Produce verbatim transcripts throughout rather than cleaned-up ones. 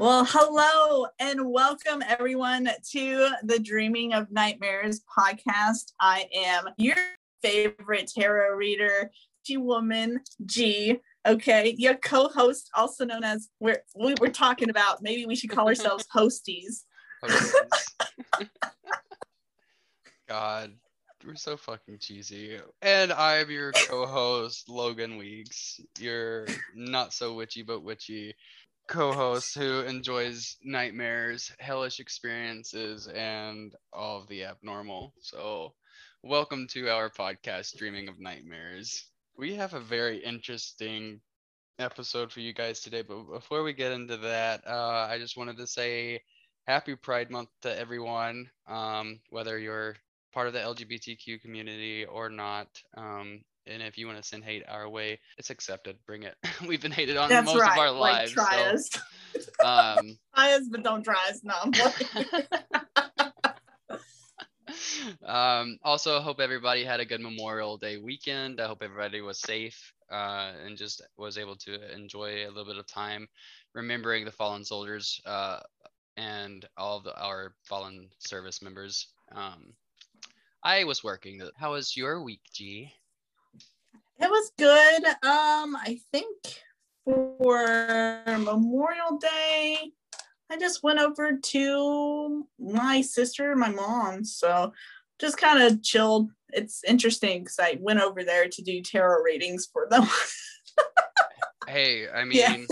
Well, hello and welcome everyone to the Dreaming of Nightmares podcast. I am your favorite tarot reader, G Woman G. Okay, your co-host, also known as we're we were talking about. Maybe we should call ourselves hosties. Hosties. God, we're so fucking cheesy. And I'm your co-host, Logan Weeks, your not so witchy but witchy co-host who enjoys nightmares, hellish experiences, and all of the abnormal. So welcome to our podcast, Dreaming of Nightmares. We have a very interesting episode for you guys today, but before we get into that, uh, I just wanted to say happy Pride Month to everyone, um, whether you're part of the L G B T Q community or not. Um, and if you want to send hate our way, it's accepted. Bring it. We've been hated on That's most right. of our Like, lives. try so, us. um, Try us, but don't try us. No, I'm um, also, I hope everybody had a good Memorial Day weekend. I hope everybody was safe uh, and just was able to enjoy a little bit of time remembering the fallen soldiers uh, and all of the, our fallen service members. Um, I was working. How was your week, G? It was good. Um, I think for Memorial Day, I just went over to my sister, my mom. So just kind of chilled. It's interesting because I went over there to do tarot readings for them. Hey, I mean,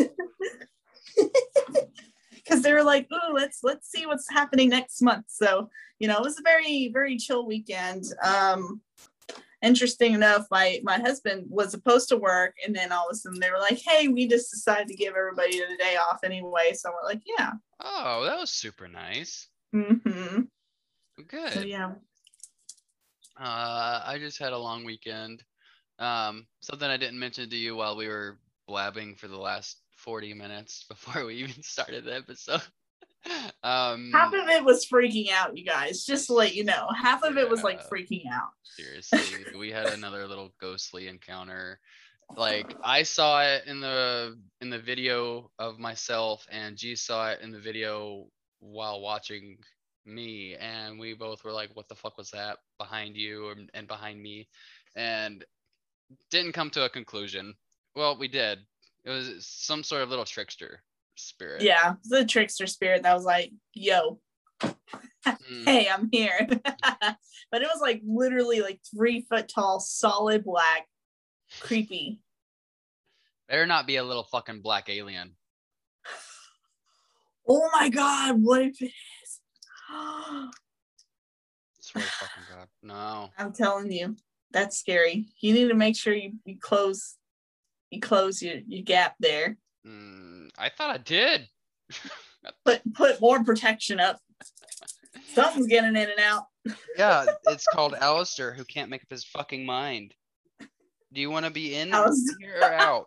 because they were like, "Oh, let's let's see what's happening next month." So you know, it was a very very chill weekend. Um, interesting enough, my my husband was supposed to work, and then all of a sudden they were like, "Hey, we just decided to give everybody the day off anyway." So we're like, "Yeah." Oh, that was super nice. Mm-hmm. Good. So yeah. Uh, I just had a long weekend. Um, something I didn't mention to you while we were blabbing for the last forty minutes before we even started the episode. um, half of it was freaking out, you guys. Just to let you know, half of yeah, it was like freaking out. Seriously, we had another little ghostly encounter. Like I saw it in the in the video of myself, and G saw it in the video while watching me, and we both were like, "What the fuck was that behind you and, and behind me?" And didn't come to a conclusion. Well, we did. It was some sort of little trickster spirit. Yeah, the trickster spirit that was like, "Yo, mm. Hey, I'm here." But it was like literally like three foot tall, solid black, creepy. Better not be a little fucking black alien. Oh my god, what if it is? Swear to fucking god, no. I'm telling you, that's scary. You need to make sure you, you close you close your, your gap there. Mm, I thought I did. put put more protection up. Something's getting in and out. Yeah, it's called Alistair, who can't make up his fucking mind. Do you want to be in here or out?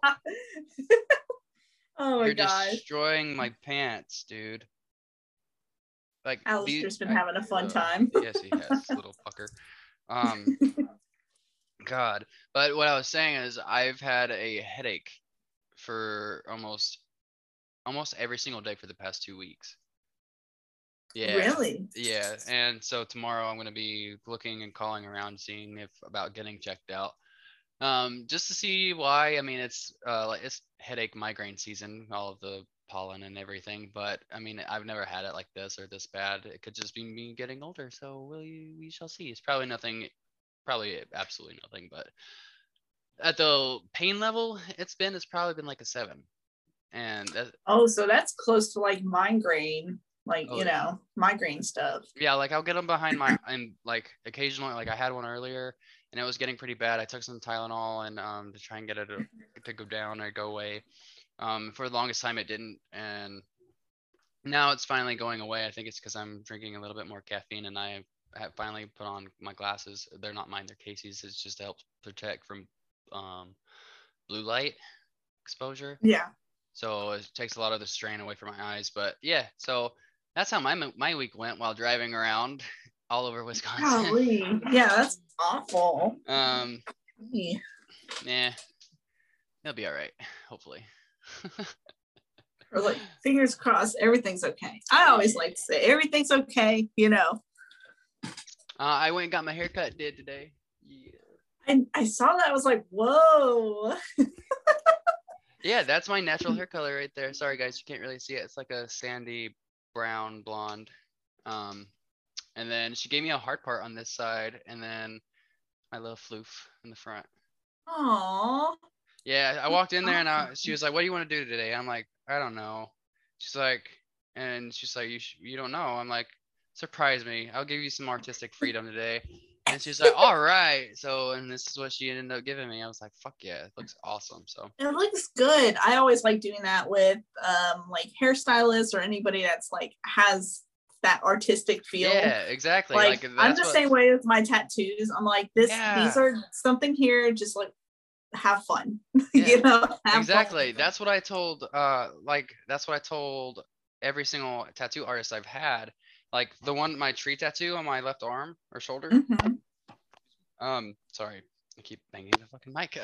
Oh my You're gosh. destroying my pants, dude. Like Alistair's these, been I, having a fun uh, time. Yes, he has, little fucker. Um, God. But what I was saying is, I've had a headache for almost, almost every single day for the past two weeks. Yeah. Really? Yeah. And so tomorrow I'm going to be looking and calling around, seeing if about getting checked out. Um, just to see why. I mean, it's uh, like it's headache migraine season, all of the pollen and everything. But I mean, I've never had it like this or this bad. It could just be me getting older. So we we shall see. It's probably nothing, probably absolutely nothing. But at the pain level it's been, it's probably been like a seven. And that, oh, so that's close to like migraine, like oh, you know, migraine stuff. yeah, like I'll get them behind my and like occasionally, like I had one earlier and it was getting pretty bad. I took some Tylenol and um to try and get it to, to go down or go away. Um, for the longest time it didn't, and now it's finally going away. I think it's because I'm drinking a little bit more caffeine, and I have finally put on my glasses. They're not mine, they're Casey's. It's just to help protect from um blue light exposure. Yeah. So it takes a lot of the strain away from my eyes. But yeah, so that's how my my week went while driving around all over Wisconsin. Golly. Yeah, that's awful. Um, Yeah. yeah, it'll be all right, hopefully. Or like, fingers crossed, everything's okay. I always like to say everything's okay, you know. Uh, I went and got my haircut did today. Yeah. I, I saw that. I was like, whoa. Yeah, that's my natural hair color right there. Sorry, guys, you can't really see it. It's like a sandy brown blonde. Um, and then she gave me a hard part on this side, and then my little floof in the front. Aww. Yeah, I walked in there and I, she was like, "What do you want to do today?" I'm like, "I don't know." She's like, and she's like, "You sh- you don't know?" I'm like, "Surprise me. I'll give you some artistic freedom today." And she's like, "All right." So, and this is what she ended up giving me. I was like, "Fuck yeah, it looks awesome." So it looks good. I always like doing that with um like hairstylists or anybody that's like has that artistic feel. Yeah, exactly. Like, like I'm the what, same way with my tattoos. I'm like, this yeah. these are something here, just like have fun. Yeah, you know, have exactly. fun. That's what I told uh like that's what I told every single tattoo artist I've had. Like the one my tree tattoo on my left arm or shoulder. Mm-hmm. Um, sorry, I keep banging the fucking mic.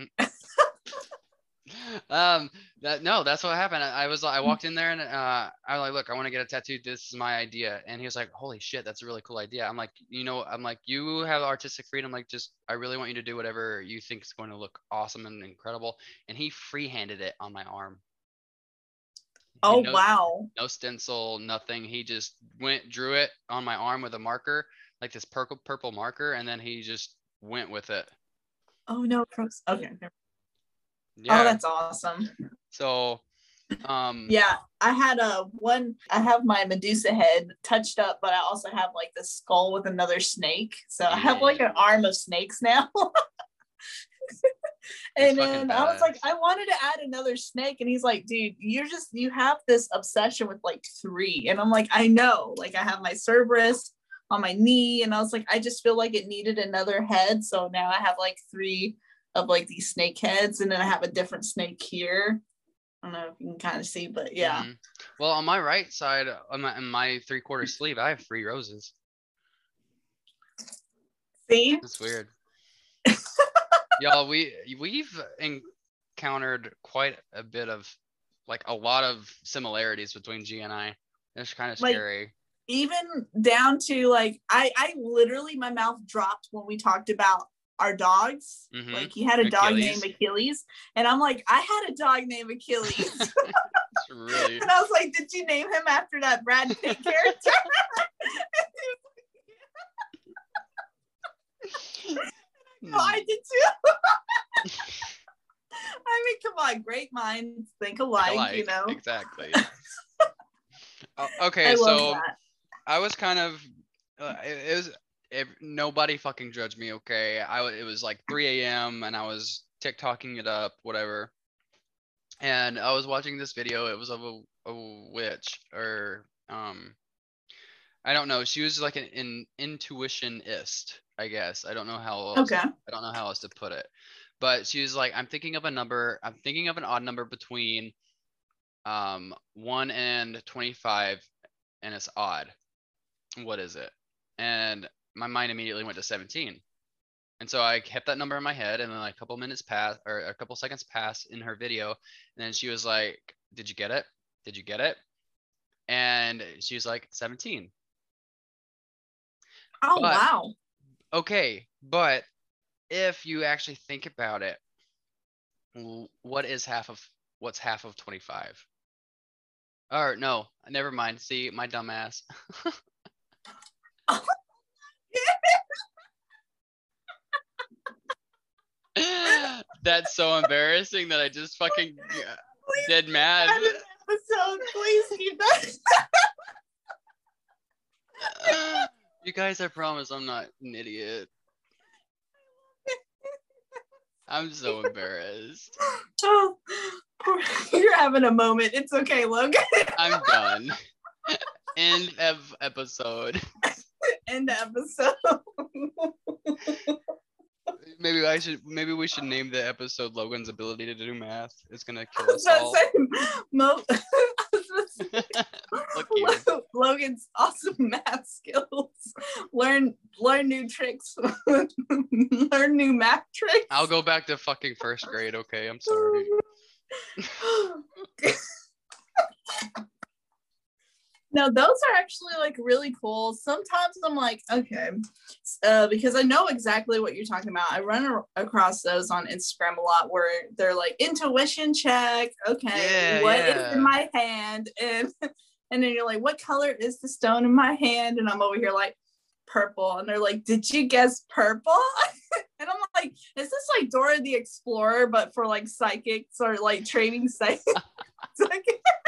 um, that no, that's what happened. I, I was I walked in there and uh, I was like, "Look, I want to get a tattoo. This is my idea." And he was like, "Holy shit, that's a really cool idea." I'm like, you know, I'm like, you have artistic freedom. Like, just I really want you to do whatever you think is going to look awesome and incredible. And he free-handed it on my arm. Oh no, wow. No stencil, nothing. He just went, drew it on my arm with a marker, like this purple purple marker, and then he just went with it. Oh no, okay. Yeah. Oh, that's awesome. So, um. Yeah, I had a one. I have my Medusa head touched up, but I also have like the skull with another snake. So yeah. I have like an arm of snakes now. And then I was like, I wanted to add another snake, and he's like, dude, you're just you have this obsession with like three, and I'm like, I know, like I have my Cerberus on my knee, and I was like, I just feel like it needed another head, so now I have like three of like these snake heads, and then I have a different snake here. I don't know if you can kind of see, but yeah. Mm-hmm. Well, on my right side, on my, on my three quarter sleeve, I have three roses. See? That's weird. Y'all, we we've encountered quite a bit of like a lot of similarities between G and I. It's kind of scary. Like, even down to like I I literally my mouth dropped when we talked about our dogs. Mm-hmm. Like he had a Achilles. dog named Achilles, and I'm like, I had a dog named Achilles. Really? And I was like, did you name him after that Brad Pitt character? No, I did too. I mean, come on, great minds think alike, alike you know. Exactly. uh, okay, I so that. I was kind of uh, it, it was it, nobody fucking judged me. Okay, I it was like three a.m. and I was TikToking it up, whatever. And I was watching this video. It was of a, a witch, or um, I don't know. She was like an, an intuitionist, I guess. I don't know how else, okay. I don't know how else to put it. But she was like, I'm thinking of a number. I'm thinking of an odd number between um one and twenty-five, and it's odd. What is it? And my mind immediately went to seventeen. And so I kept that number in my head, and then like a couple minutes passed, or a couple seconds passed in her video, and then she was like, "Did you get it? Did you get it?" And she was like, seventeen. Oh, but, wow. Okay, but if you actually think about it, what is half of what's half of twenty-five? Or no, never mind. See, my dumb ass. That's so embarrassing that I just fucking please did mad. Episode, please keep that. You guys, I promise I'm not an idiot. I'm so embarrassed. Oh, you're having a moment. It's okay, Logan. I'm done. End of episode. End of episode. Maybe I should. Maybe we should name the episode "Logan's Ability to Do Math." It's gonna kill us all. Mo- Logan's awesome math skills. Learn, learn new tricks. Learn new math tricks. I'll go back to fucking first grade. Okay, I'm sorry. No, those are actually like really cool. Sometimes I'm like, okay, uh, because I know exactly what you're talking about. I run a- across those on Instagram a lot where they're like intuition check. Okay, Yeah, what is yeah. in my hand? And and then you're like, what color is the stone in my hand? And I'm over here like purple. And they're like, did you guess purple? And I'm like, is this like Dora the Explorer, but for like psychics or like training psychics? Like,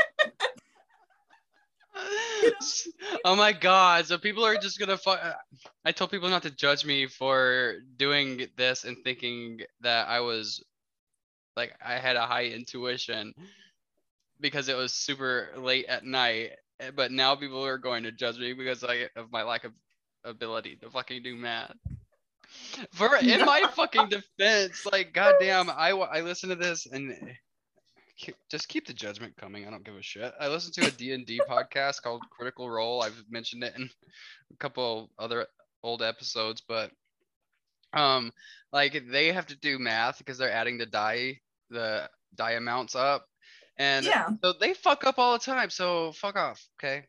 Oh my god, so people are just gonna fu- I told people not to judge me for doing this and thinking that I was like I had a high intuition because it was super late at night, but now people are going to judge me because I of my lack of ability to fucking do math. For in my fucking defense, like goddamn, I I listen to this and just keep the judgment coming. I don't give a shit. I listen to a D and D podcast called Critical Role. I've mentioned it in a couple other old episodes, but um, like they have to do math because they're adding the die the die amounts up, and yeah. so they fuck up all the time. So fuck off, okay?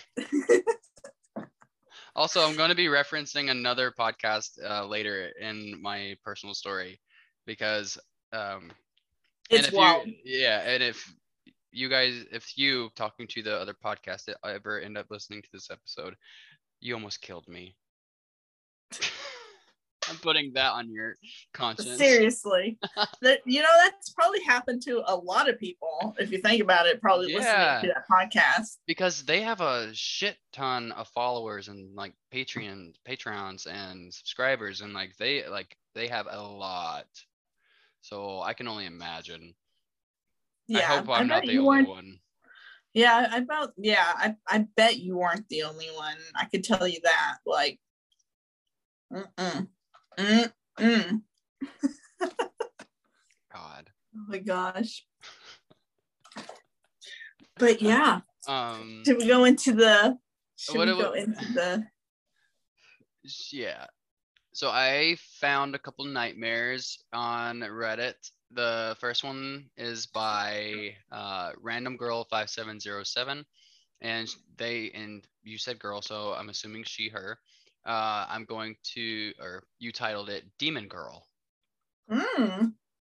Also, I'm going to be referencing another podcast uh, later in my personal story because um, and It's if wild. you yeah, and if you guys, if you talking to the other podcast that ever end up listening to this episode, you almost killed me. I'm putting that on your conscience. Seriously. That, you know, that's probably happened to a lot of people, if you think about it, probably Yeah. listening to that podcast. Because they have a shit ton of followers and like Patreon, Patrons and subscribers, and like they like they have a lot. So I can only imagine. Yeah, I hope I'm I not bet the you only weren't. one. Yeah, I about yeah, I, I bet you weren't the only one. I could tell you that. Like, mm-mm. Mm-mm. God. Oh my gosh. But yeah. Um. Should we go into the? Should What we it go wa- into the? Yeah. So I found a couple nightmares on Reddit. The first one is by uh, Random Girl five seven zero seven, and they and you said girl, so I'm assuming she her. Uh, I'm going to, or you titled it Demon Girl. Mm.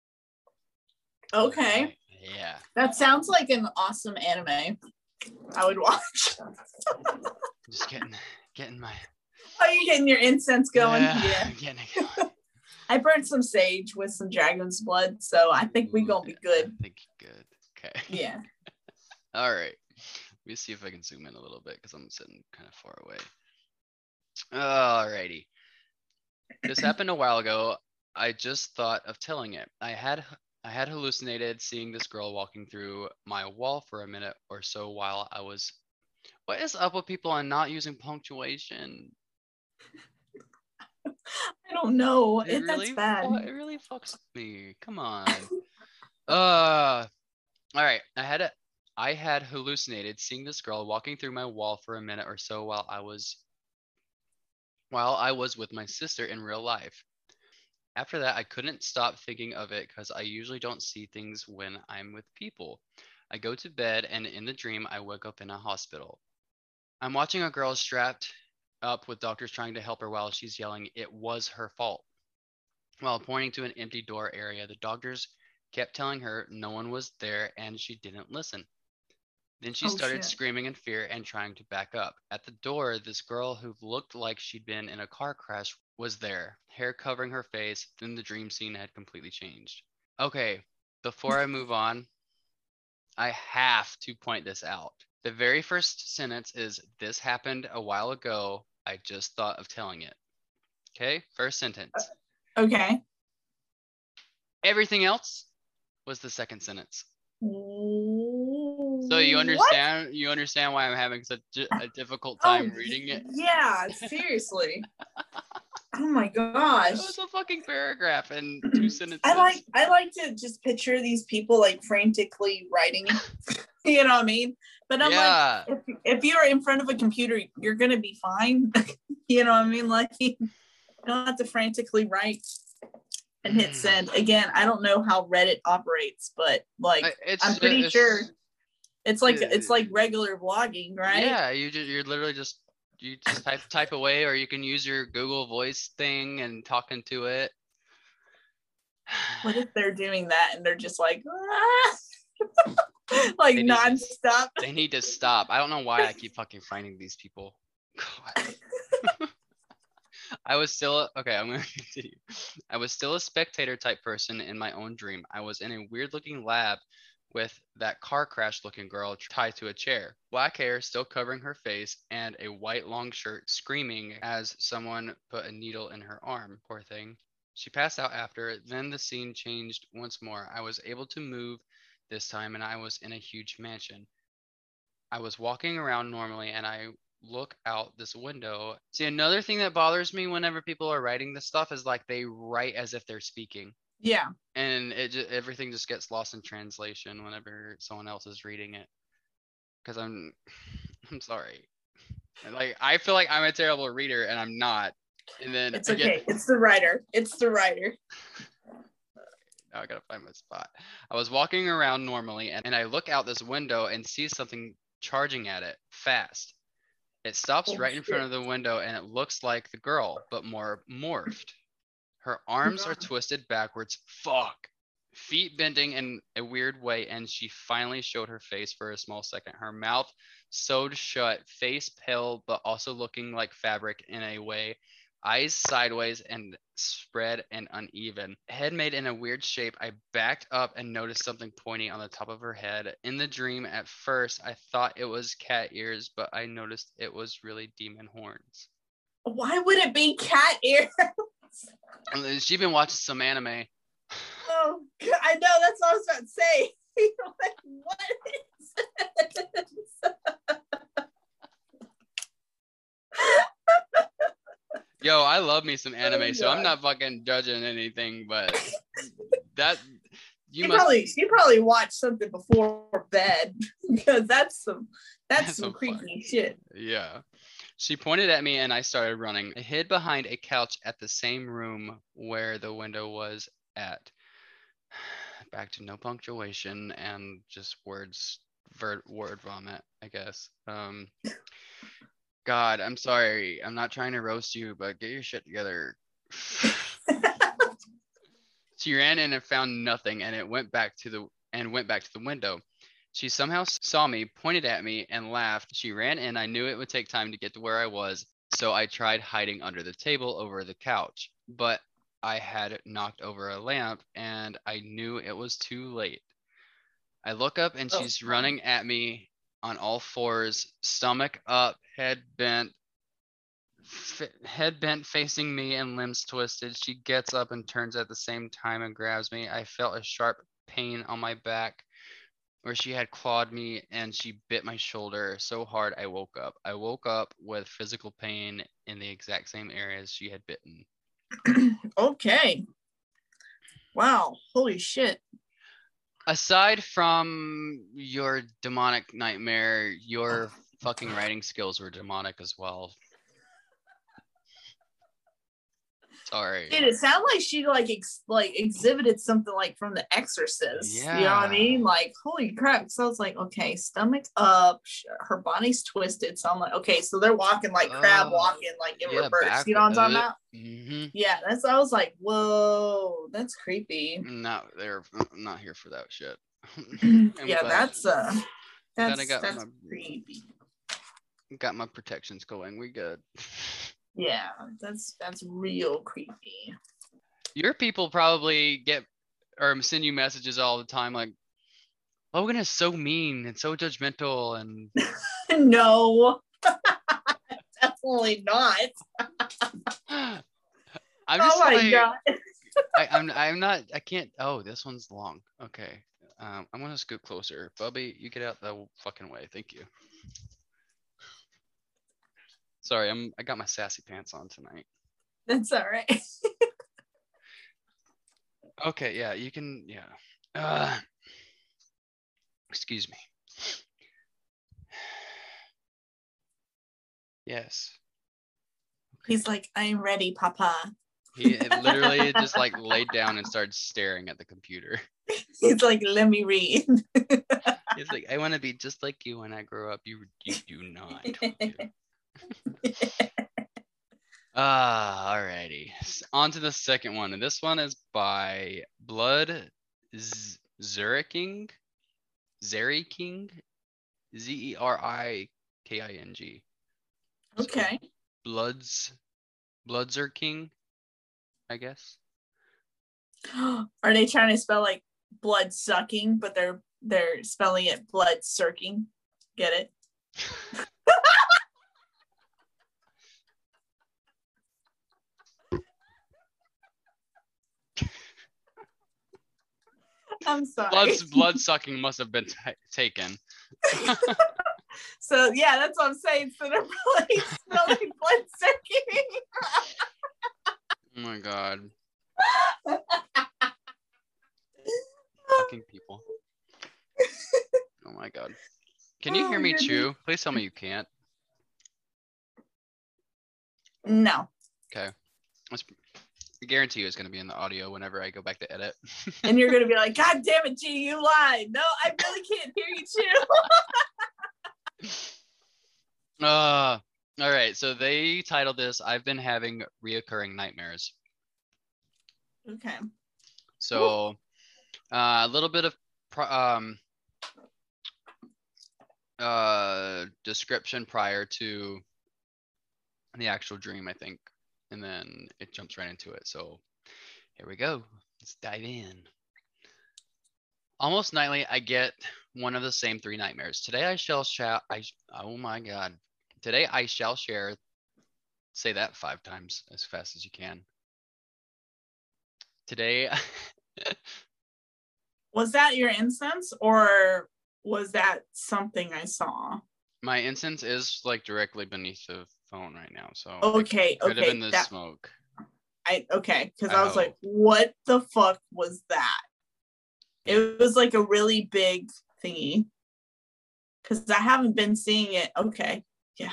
Okay. Yeah. That sounds like an awesome anime. I would watch. Just getting getting my. Oh, you're getting your incense going? Yeah. Yeah. Getting it going. I burned some sage with some dragon's blood, so I think we're gonna be good. I think you're good. Okay. Yeah. All right. Let me see if I can zoom in a little bit because I'm sitting kind of far away. Alrighty. This happened a while ago. I just thought of telling it. I had I had hallucinated seeing this girl walking through my wall for a minute or so while I was. What is up with people on not using punctuation? I don't know. It It, really, that's bad. fu- it really fucks with me. Come on. Uh, all right. I had a, I had hallucinated seeing this girl walking through my wall for a minute or so while I was, while I was with my sister in real life. After that, I couldn't stop thinking of it because I usually don't see things when I'm with people. I go to bed and in the dream, I wake up in a hospital. I'm watching a girl strapped up with doctors trying to help her while she's yelling, "It was her fault." While pointing to an empty door area, the doctors kept telling her no one was there and she didn't listen. Then she Oh, started shit. screaming in fear and trying to back up. At the door, this girl who looked like she'd been in a car crash was there, hair covering her face. Then the dream scene had completely changed. Okay, before I move on, I have to point this out. The very first sentence is, "This happened a while ago. I just thought of telling it." Okay, first sentence. Okay. Everything else was the second sentence. So So you understand you understand why I'm having such a difficult time oh, reading it? Yeah, seriously. Oh my It gosh. was a fucking paragraph in two sentences. I like I like to just picture these people like frantically writing. You know what I mean? But I'm yeah. like, if, if you're in front of a computer, you're gonna be fine. You know what I mean? Like, you don't have to frantically write and hit send. Again, I don't know how Reddit operates, but like, I- it's, I'm pretty it's, sure. It's like it's like regular vlogging, right? Yeah, you just you're literally just you just type type away, or you can use your Google Voice thing and talk into it. What if they're doing that and they're just like ah! like they nonstop? To, they need to stop. I don't know why I keep fucking finding these people. God. I was still okay. I'm gonna continue. I was still a spectator type person in my own dream. I was in a weird looking lab with that car crash looking girl tied to a chair, black hair still covering her face, and a white long shirt, screaming as someone put a needle in her arm. Poor thing. She passed out after. Then the scene changed once more. I was able to move this time, and I was in a huge mansion. I was walking around normally, and I look out this window. See, another thing that bothers me whenever people are writing this stuff is like they write as if they're speaking. Yeah. And it just, everything just gets lost in translation whenever someone else is reading it. Because I'm, I'm sorry. Like I feel like I'm a terrible reader, and I'm not. And then it's okay. Get, it's the writer. It's the writer. Now I gotta find my spot. I was walking around normally, and, and I look out this window and see something charging at it fast. It stops oh, right in shit. front of the window, and it looks like the girl, but more morphed. Her arms are twisted backwards. Fuck. Feet bending in a weird way, and she finally showed her face for a small second. Her mouth sewed shut, face pale, but also looking like fabric in a way. Eyes sideways and spread and uneven. Head made in a weird shape. I backed up and noticed something pointy on the top of her head. In the dream, at first, I thought it was cat ears, but I noticed it was really demon horns. Why would it be cat ears? And she's been watching some anime. Oh, I know. That's what I was about to say. Like, what is this? Yo, I love me some anime, oh, so I'm not fucking judging anything, but that you she must probably she probably watched something before bed because that's some that's, that's some so creepy fun. Shit. Yeah. She pointed at me and I started running. I hid behind a couch at the same room where the window was at. Back to no punctuation and just words, ver- word vomit, I guess. Um, God, I'm sorry. I'm not trying to roast you, but get your shit together. She ran in and found nothing, and it went back to the and went back to the window. She somehow saw me, pointed at me, and laughed. She ran in. I knew it would take time to get to where I was, so I tried hiding under the table over the couch. But I had knocked over a lamp, and I knew it was too late. I look up, and oh, she's running at me on all fours, stomach up, head bent, f- head bent facing me and limbs twisted. She gets up and turns at the same time and grabs me. I felt a sharp pain on my back where she had clawed me, and she bit my shoulder so hard I woke up. I woke up with physical pain in the exact same areas she had bitten. Okay. Wow. Holy shit. Aside from your demonic nightmare, your fucking writing skills were demonic as well. Sorry. Dude, it sounded like she like ex- like exhibited something like from The Exorcist. Yeah. You know what I mean? Like, holy crap. So I was like, okay, stomach up, her body's twisted. So I'm like, okay, so they're walking like crab uh, walking, like in yeah, reverse. Back, you know what I'm talking uh, about? Mm-hmm. Yeah, that's I was like, whoa, that's creepy. No, they're I'm not here for that shit. Yeah, that's uh that's, got that's my, creepy. Got my protections going. We good. Yeah, that's that's real creepy. Your people probably get or send you messages all the time like, Logan is so mean and so judgmental and no. Definitely not. I'm just oh my like, God. I, I'm I'm not I can't oh this one's long. Okay. Um, I'm gonna scoot closer. Bubby, you get out the fucking way. Thank you. Sorry, I'm I got my sassy pants on tonight. That's all right. Okay, yeah, you can yeah. Uh, excuse me. Yes. He's like, I'm ready, Papa. He literally just like laid down and started staring at the computer. He's like, let me read. He's like, I want to be just like you when I grow up. You, you do not. Ah, alrighty. S- On to the second one, and this one is by Blood Z- Zeriking, Zeriking, Z E R I K I N G. So Okay. Bloods, Bloodzer King, I guess. Are they trying to spell like blood sucking, but they're they're spelling it blood circing? Get it? I'm sorry. Blood, blood sucking must have been t- taken. So yeah, that's what I'm saying. So they're probably spelling blood sucking. Oh my god. Fucking people. Oh my god. Can you Oh, hear me goodness. chew? Please tell me you can't. No. Okay. Let's, I guarantee you it's going to be in the audio whenever I go back to edit. And you're gonna be like, God damn it, G, you lied. No, I really can't hear you chew. uh, all right. So they titled this, I've been having reoccurring nightmares. Okay. So uh, a little bit of pro- um, uh, description prior to the actual dream, I think. And then it jumps right into it. So here we go. Let's dive in. Almost nightly, I get one of the same three nightmares. Today I shall shall I oh my god. Today I shall share. Say that five times as fast as you can. Today. Was that your incense or was that something I saw? My incense is like directly beneath the phone right now, so Okay, it could have okay. been the that, smoke. I okay, because I I was like, hope. what the fuck was that? It was like a really big thingy. Because I haven't been seeing it. Okay. Yeah.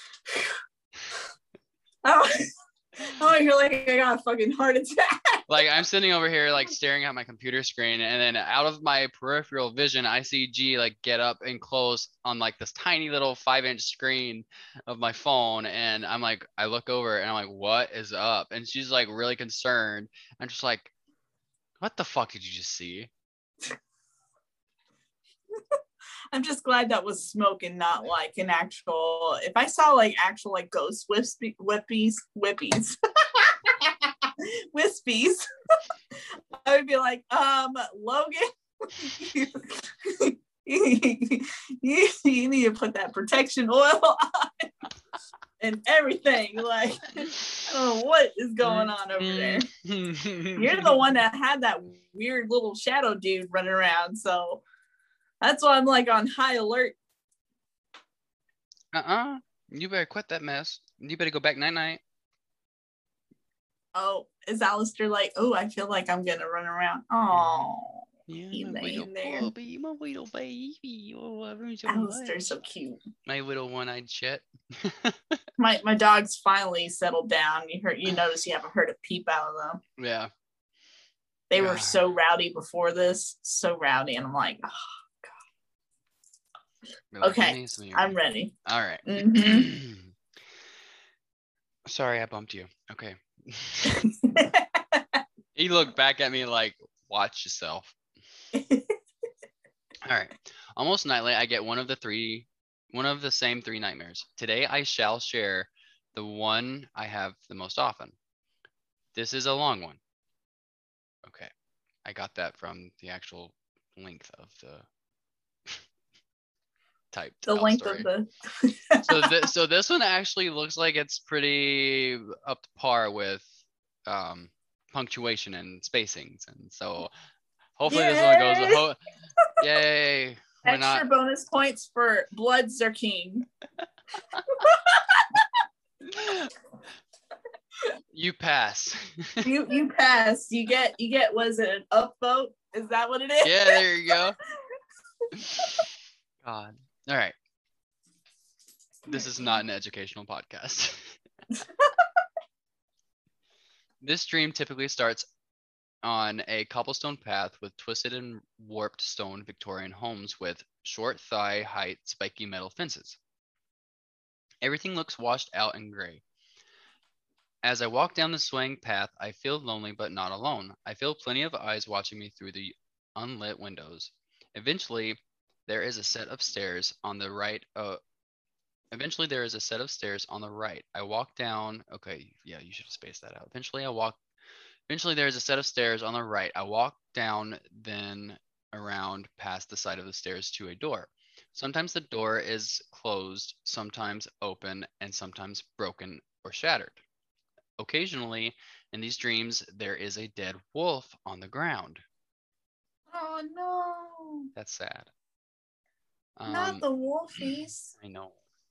Oh, oh, I feel like I got a fucking heart attack. Like I'm sitting over here like staring at my computer screen, and then out of my peripheral vision I see G like get up and close on like this tiny little five inch screen of my phone, and I'm like, I look over and I'm like, what is up? And she's like really concerned. I'm just like, what the fuck did you just see? I'm just glad that was smoke and not like an actual. If I saw like actual like ghost wispy, whippies, whippies, wispies, I would be like, um, Logan, you, you, you need to put that protection oil on and everything. Like, I don't know what is going on over there. You're the one that had that weird little shadow dude running around, so. That's why I'm like on high alert. Uh-uh. You better quit that mess. You better go back night-night. Oh, is Alistair like, oh, I feel like I'm going to run around. Oh, yeah, he my little there. puppy, my little baby. Oh, I love him so Alistair's much. so cute. My little one-eyed shit. my my dog's finally settled down. You heard, you notice you haven't heard a peep out of them. Yeah. They God. were so rowdy before this, so rowdy, and I'm like, oh. Like, okay, I'm ready. All right. Mm-hmm. Sorry, I bumped you. Okay. He looked back at me like, watch yourself. All right. Almost nightly, I get one of the three, one of the same three nightmares. Today, I shall share the one I have the most often. This is a long one. Okay. I got that from the actual length of the typed the length story. of the so this so this one actually looks like it's pretty up to par with um punctuation and spacings, and so hopefully Yay! this one goes ho- yay. We're Extra not... bonus points for Bloods are king. You pass. you you pass. You get you get was it an upvote? Is that what it is? Yeah, there you go. God. All right. This is not an educational podcast. This dream typically starts on a cobblestone path with twisted and warped stone Victorian homes with short thigh height spiky metal fences. Everything looks washed out and gray. As I walk down the swaying path, I feel lonely but not alone. I feel plenty of eyes watching me through the unlit windows. Eventually, there is a set of stairs on the right. Uh, eventually, there is a set of stairs on the right. I walk down. Okay, yeah, you should have spaced that out. Eventually, I walk. Eventually, there is a set of stairs on the right. I walk down, then around past the side of the stairs to a door. Sometimes the door is closed, sometimes open, and sometimes broken or shattered. Occasionally, in these dreams, there is a dead wolf on the ground. Oh no. That's sad. Not Um, the wolfies. I know.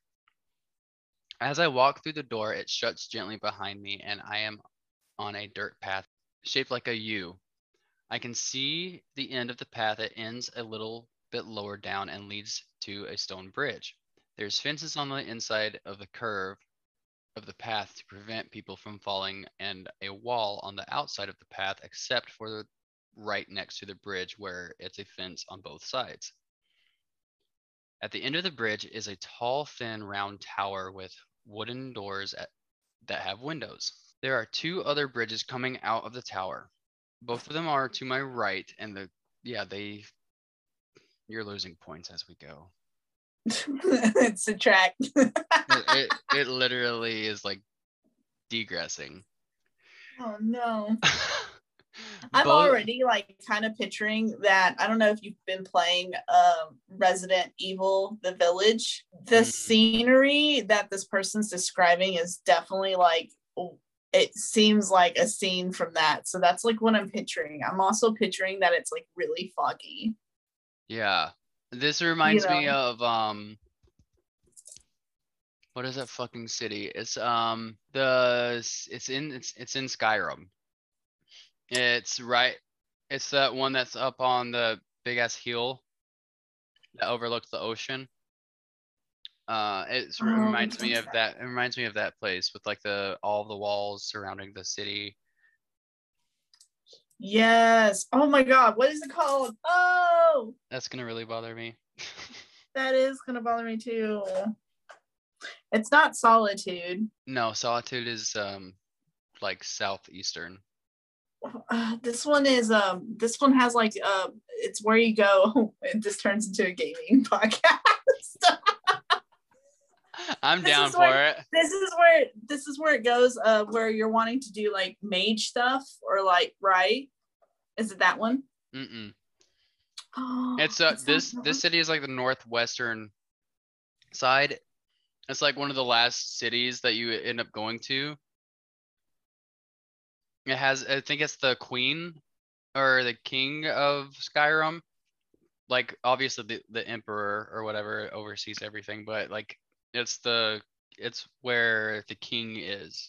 As I walk through the door, it shuts gently behind me, and I am on a dirt path shaped like a U. I can see the end of the path. It ends a little bit lower down and leads to a stone bridge. There's fences on the inside of the curve of the path to prevent people from falling, and a wall on the outside of the path except for the right next to the bridge where it's a fence on both sides. At the end of the bridge is a tall, thin, round tower with wooden doors at, that have windows. There are two other bridges coming out of the tower. Both of them are to my right, and the yeah, they you're losing points as we go. Subtract. it, it it literally is like degressing. Oh no. I'm Both- already like kind of picturing that. I don't know if you've been playing um, Resident Evil, The Village. The Mhm. scenery that this person's describing is definitely like, it seems like a scene from that. So that's like what I'm picturing. I'm also picturing that it's like really foggy. Yeah. This reminds You know? me of um what is that fucking city? It's um the it's in it's it's in Skyrim. It's right it's that one that's up on the big ass hill that overlooks the ocean. Uh it Oh, reminds me okay. of that it reminds me of that place with like the all the walls surrounding the city. Yes. Oh my God. What is it called? Oh, That's gonna really bother me. that is going to bother me too. It's not Solitude. No, Solitude is um like southeastern. Uh, this one is um this one has like uh it's where you go. It just turns into a gaming podcast. I'm This down is for where- it. this is where this is where it goes, uh where you're wanting to do like mage stuff or like, right? Is it that one? Mm-mm. Oh, It's uh it's not this that this one. city is like the northwestern side. It's like one of the last cities that you end up going to. It has I think it's the queen or the king of Skyrim. Like obviously the, the emperor or whatever oversees everything, but like it's the it's where the king is.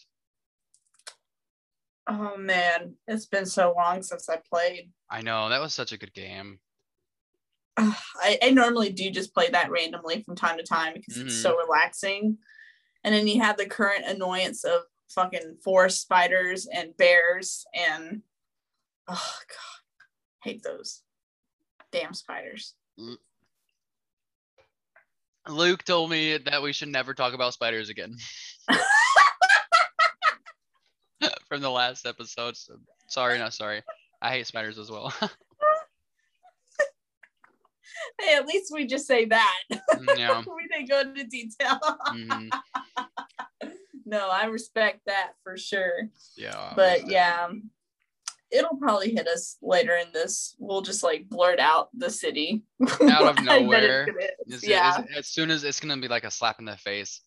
Oh man, it's been so long since I played. I know, that was such a good game. Ugh, I, I normally do just play that randomly from time to time because Mhm. it's so relaxing. And then you have the current annoyance of fucking forest spiders and bears and oh god, hate those damn spiders. Luke told me that we should never talk about spiders again. From the last episode. So sorry, not sorry. I hate spiders as well. Hey, at least we just say that. Yeah. We didn't go into detail. Mhm. No, I respect that for sure. Yeah. But most yeah, it'll probably hit us later in this. We'll just like blurt out the city Out of I bet nowhere. it's gonna- It's- yeah. it's- as soon as it's gonna be like a slap in the face.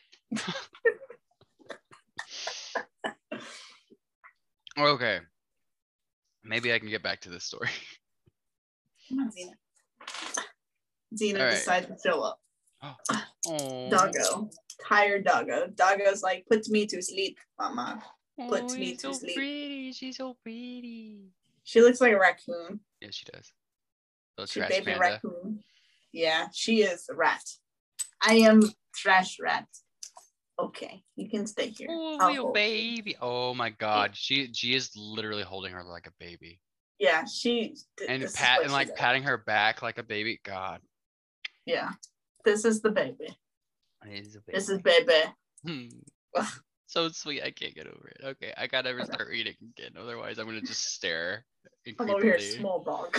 Okay. Maybe I can get back to this story. Come on, Zena. Zena All right. decides to show up. Oh. Doggo. Tired doggo. Doggo's like, put me to sleep, mama. Put Oh, me she's to so sleep. pretty. She's so pretty. She looks like a raccoon. Yeah, she does. Little She trash baby panda. raccoon. Yeah, she is a rat. I am trash rat. Okay, you can stay here. Oh, I'll little hold you. baby. Oh my God. She she is literally holding her like a baby. Yeah, she. th- And This is pat what and she like does. patting her back like a baby. God. Yeah, this is the baby. It is a This is baby. baby. Hmm. So sweet. I can't get over it. Okay, I gotta ever start reading again. Otherwise, I'm gonna just stare and I'm over here, creepily. small dog.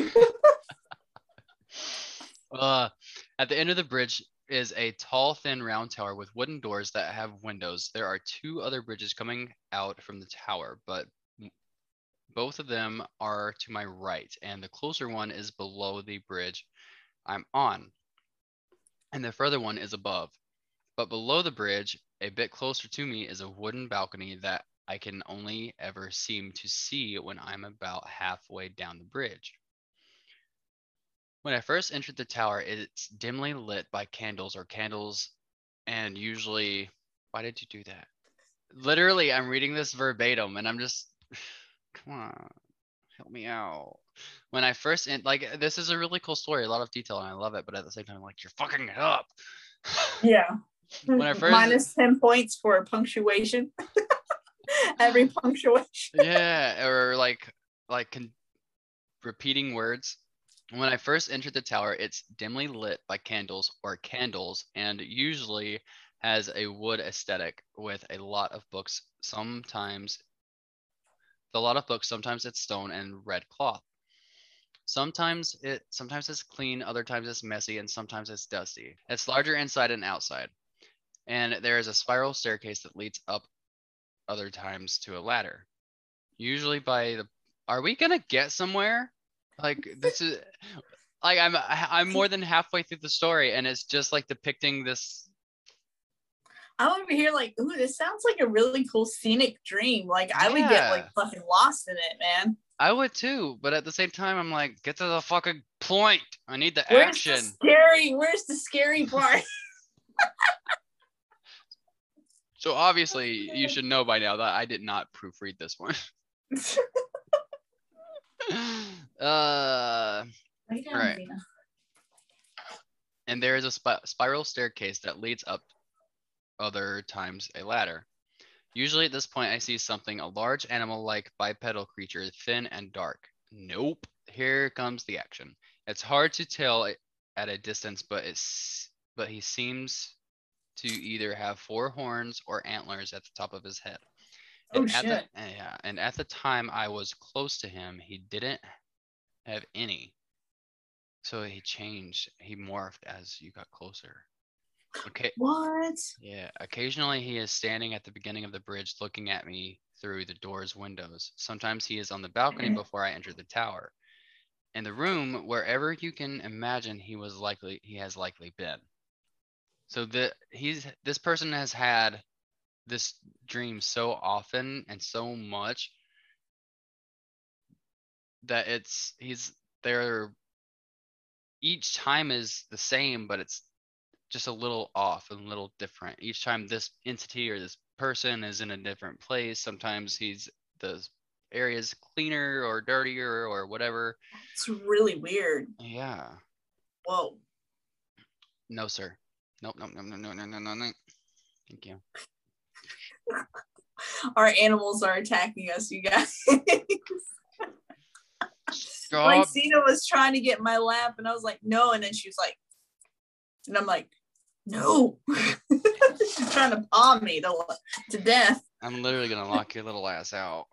Uh, at the end of the bridge is a tall, thin, round tower with wooden doors that have windows. There are two other bridges coming out from the tower, but both of them are to my right, and the closer one is below the bridge I'm on, and the further one is above. But below the bridge, a bit closer to me, is a wooden balcony that I can only ever seem to see when I'm about halfway down the bridge. When I first entered the tower, it's dimly lit by candles or candles, and usually, why did you do that? Literally, I'm reading this verbatim, and I'm just, come on, help me out. When I first, en- like, this is a really cool story, a lot of detail, and I love it, but at the same time, I'm like, you're fucking it up. Yeah. When I first, Minus ten points for punctuation. Every punctuation. yeah, or like, like con- repeating words. When I first entered the tower, it's dimly lit by candles or candles, and usually has a wood aesthetic with a lot of books. Sometimes, a lot of books. Sometimes it's stone and red cloth. Sometimes it, sometimes it's clean. Other times it's messy, and sometimes it's dusty. It's larger inside and outside, and there is a spiral staircase that leads up. Other times to a ladder. Usually by the. Are we gonna get somewhere? Like this is like I'm I'm more than halfway through the story, and it's just like depicting this. I'm over here like, ooh, this sounds like a really cool scenic dream. Like I would get like Yeah, fucking lost in it, man. I would too, but at the same time, I'm like, get to the fucking point. I need the Where's the action. scary? Where's the scary part? So obviously, you should know by now that I did not proofread this one. uh, Lay down, right. Zena. And there is a sp- spiral staircase that leads up. Other times a ladder. Usually at this point, I see something, a large animal-like bipedal creature, thin and dark. Nope. Here comes the action. It's hard to tell at a distance, but it's but he seems to either have four horns or antlers at the top of his head. And Oh at the shit. yeah, and at the time I was close to him, he didn't have any. So he changed. He morphed as you got closer. Okay. What? Yeah, occasionally he is standing at the beginning of the bridge looking at me through the door's windows. Sometimes he is on the balcony before I enter the tower. In the room, wherever you can imagine he was likely he has likely been. So the he's this person has had this dream so often and so much that it's he's there each time is the same, but it's just a little off and a little different. Each time this entity or this person is in a different place. Sometimes he's the area is cleaner or dirtier or whatever. It's really weird. Yeah. Whoa. No, sir. Nope, nope, no, no, no, no, no, no, no. Thank you. Our animals are attacking us, you guys. Stop. Like Cena was trying to get in my lap and I was like, no. And then she was like, and I'm like, no. She's trying to paw me to, to death. I'm literally gonna lock your little ass out.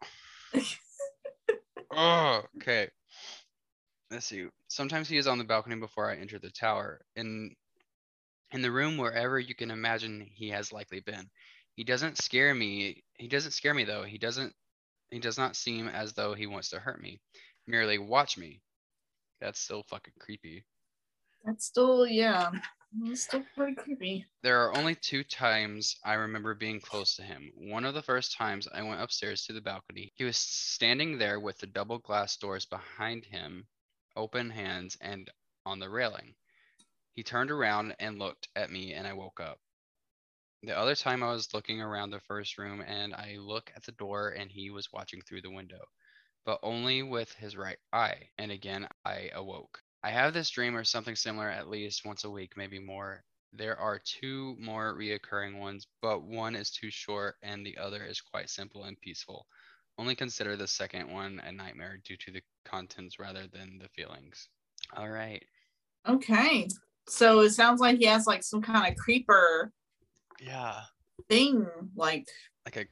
Oh, okay. Let's see. Sometimes he is on the balcony before I enter the tower. In in the room wherever you can imagine he has likely been. He doesn't scare me. He doesn't scare me though. He doesn't he does not seem as though he wants to hurt me. Merely watch me. That's still fucking creepy. That's still, yeah. It's still pretty creepy. There are only two times I remember being close to him. One of the first times I went upstairs to the balcony. He was standing there with the double glass doors behind him, open hands, and on the railing. He turned around and looked at me, and I woke up. The other time I was looking around the first room, and I look at the door, and he was watching through the window, but only with his right eye. And again, I awoke. I have this dream or something similar at least once a week, maybe more. There are two more reoccurring ones, but one is too short and the other is quite simple and peaceful. Only consider the second one a nightmare due to the contents rather than the feelings. All right. Okay. So it sounds like he has like some kind of creeper Yeah. thing, like like a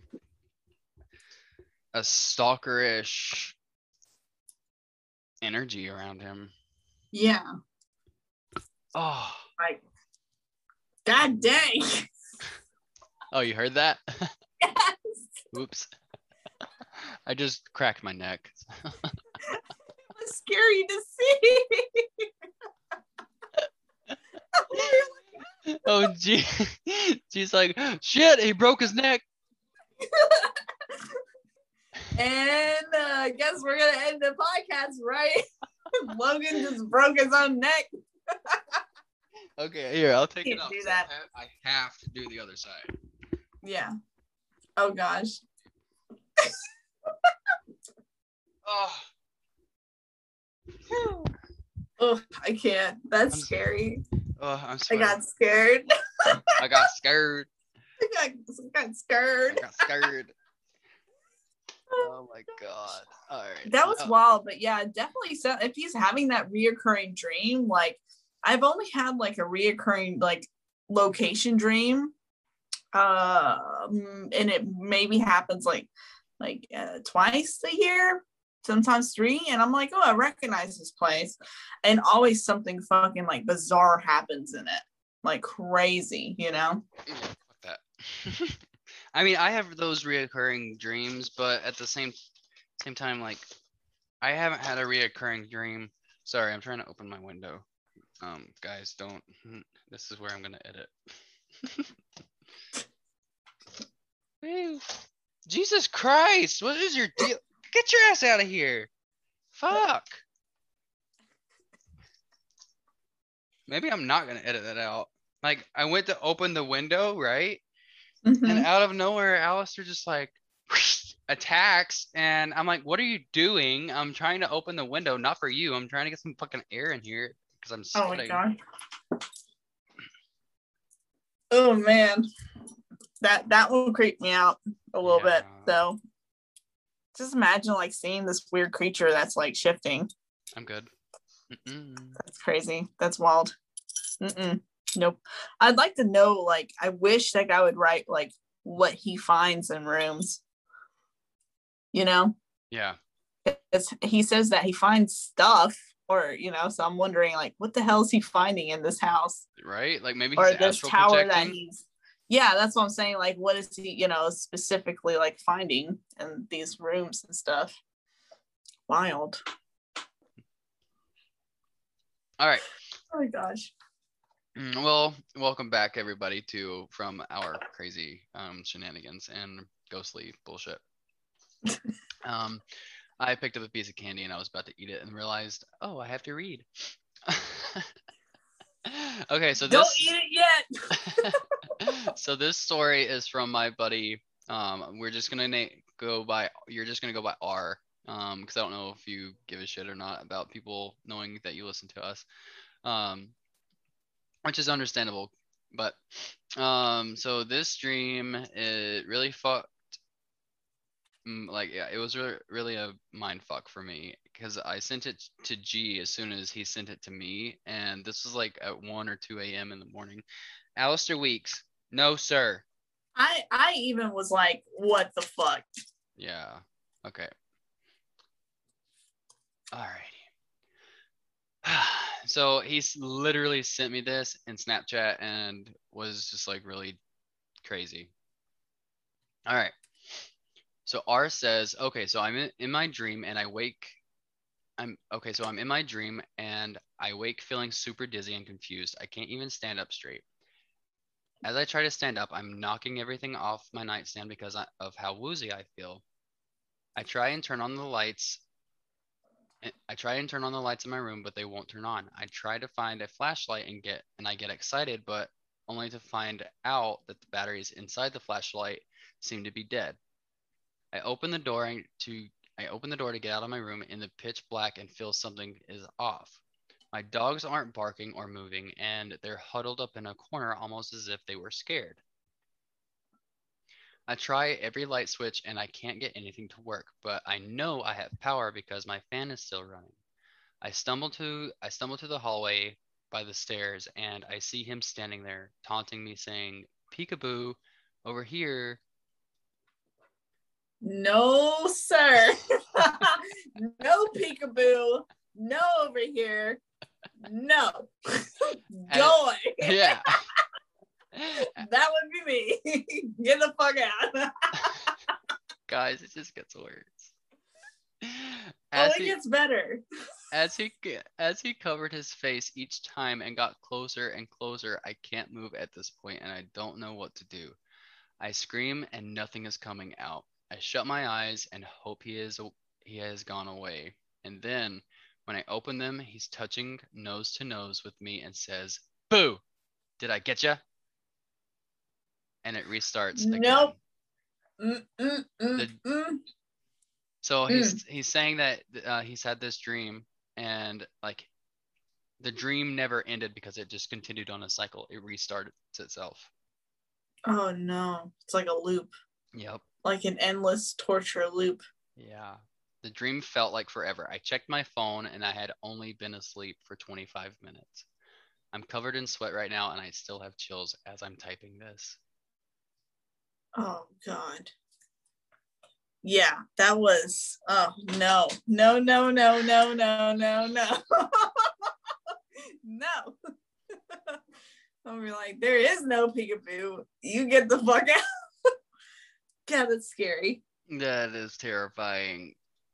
a stalkerish energy around him. Yeah. Oh. Like, God dang. Oh, you heard that? Yes. Oops. I just cracked my neck. It was scary to see. Oh, gee. She's like, shit, he broke his neck. And uh, I guess we're going to end the podcast, right? Logan just broke his own neck. Okay, here, I'll take Can't it out. do So that. I, have, I have to do the other side. Yeah. Oh, gosh. Oh. Oh, I can't. That's I'm, scary. Oh, I'm I sweating. got scared. I got scared. I got, got scared. I got scared. Oh my god. All right. That was no. wild, but yeah, definitely. So if he's having that reoccurring dream, like I've only had like a reoccurring like location dream, um, and it maybe happens like like uh, twice a year, sometimes three, and I'm like, oh, I recognize this place, and always something fucking like bizarre happens in it, like crazy, you know? Yeah, fuck that. I mean, I have those reoccurring dreams, but at the same same time, like I haven't had a reoccurring dream. Sorry, I'm trying to open my window. Um, guys, don't. This is where I'm gonna edit. Hey, Jesus Christ! What is your deal? Get your ass out of here! Fuck. Maybe I'm not gonna edit that out. Like I went to open the window, right? Mm-hmm. And out of nowhere, Alistair just like attacks, and I'm like, "What are you doing?" I'm trying to open the window, not for you. I'm trying to get some fucking air in here because I'm Oh sweating. my god. Oh man, that that will creep me out a little Yeah. bit. So just imagine like seeing this weird creature that's like shifting. I'm good. Mm-mm. That's crazy. That's wild. Mm-mm. Nope. I'd like to know. Like, I wish that guy would write like what he finds in rooms. You know? Yeah. It's, he says that he finds stuff, or you know. So I'm wondering, like, what the hell is he finding in this house? Right? Like maybe Or he's this astral tower projecting. that he's yeah, that's what I'm saying. Like, what is he, you know, specifically like finding in these rooms and stuff? Wild. All right. Oh my gosh. Well, welcome back everybody to from our crazy um, shenanigans and ghostly bullshit. um, I picked up a piece of candy and I was about to eat it and realized, oh, I have to read. Okay, so this. Don't eat it yet. So this story is from my buddy. Um, we're just gonna na- go by. You're just gonna go by R. Um, because I don't know if you give a shit or not about people knowing that you listen to us. Um, which is understandable. But um, so this dream, it really fucked. Like, yeah, it was re- really a mind fuck for me because I sent it to G as soon as he sent it to me, and this was like at one or two a.m. in the morning. Alistair Weeks, no sir. I I even was like, what the fuck? Yeah. Okay. Alrighty. So he's literally sent me this in Snapchat and was just like really crazy. All right. So R says, okay, so I'm in, in my dream and I wake. I'm okay. So I'm in my dream and I wake feeling super dizzy and confused. I can't even stand up straight. As I try to stand up, I'm knocking everything off my nightstand because I, of how woozy I feel. I try and turn on the lights. I try and turn on the lights in my room, but they won't turn on. I try to find a flashlight and get and I get excited, but only to find out that the batteries inside the flashlight seem to be dead. I open the door to I open the door to get out of my room in the pitch black and feel something is off. My dogs aren't barking or moving, and they're huddled up in a corner almost as if they were scared. I try every light switch and I can't get anything to work, but I know I have power because my fan is still running. I stumble to I stumble to the hallway by the stairs and I see him standing there taunting me saying, "Peekaboo, over here." No, sir. No peekaboo. No over here. No. Go away. Yeah. That would be me. Get the fuck out. Guys, it just gets worse. Oh, As it he, gets better. as he as he covered his face each time and got closer and closer, I can't move at this point and I don't know what to do. I scream and nothing is coming out. I shut my eyes and hope he is he has gone away. And then when I open them, he's touching nose to nose with me and says, "Boo! Did I get ya?" And it restarts again. Nope. Mm, mm, mm, The, mm. so he's he's saying that uh, he's had this dream and like the dream never ended because it just continued on a cycle. It restarted itself. Oh no. It's like a loop. Yep. Like an endless torture loop. Yeah. The dream felt like forever. I checked my phone and I had only been asleep for twenty-five minutes. I'm covered in sweat right now and I still have chills as I'm typing this. Oh God. Yeah, that was, oh no, no, no, no, no, no, no, no. No. I'll be like, there is no peekaboo. You get the fuck out. God, that's scary. That is terrifying.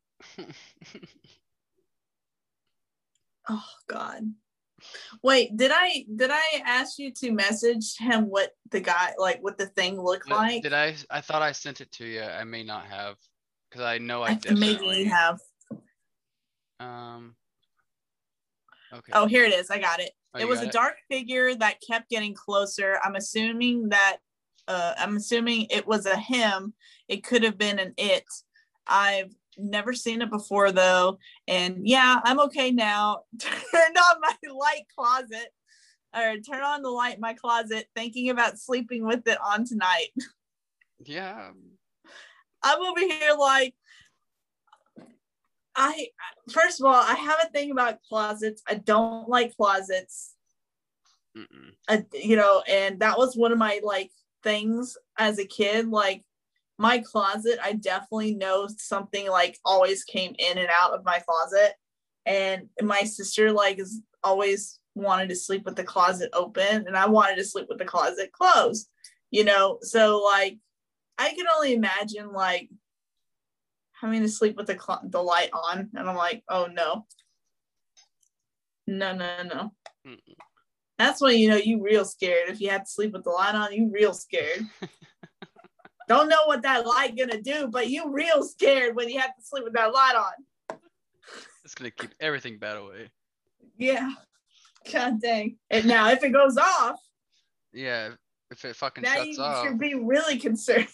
Oh God. Wait, did I did I ask you to message him what the guy, like what the thing looked But like? Did I? I thought I sent it to you. I may not have, because I know I, I definitely maybe you have. Um. Okay. Oh, here it is. I got it. Oh, it you was got a it? dark figure that kept getting closer. I'm assuming that uh I'm assuming it was a him. It could have been an it. I've never seen it before though. And yeah, I'm okay now. Turned on my light closet. Or turn on the light in my closet, thinking about sleeping with it on tonight. Yeah. I'm over here like, I first of all, I have a thing about closets. I don't like closets. I, you know, and that was one of my like things as a kid. Like my closet, I definitely know something like always came in and out of my closet. And my sister like is always wanted to sleep with the closet open, and I wanted to sleep with the closet closed. You know, so like I can only imagine like having to sleep with the cl- the light on, and I'm like, oh no, no, no, no. Mm-mm. That's when you know you real scared. If you have to sleep with the light on, you real scared. Don't know what that light gonna do, but you real scared when you have to sleep with that light on. It's gonna keep everything bad away. Yeah. God dang. And now if it goes off. Yeah, if it fucking now shuts you off. should be really concerned.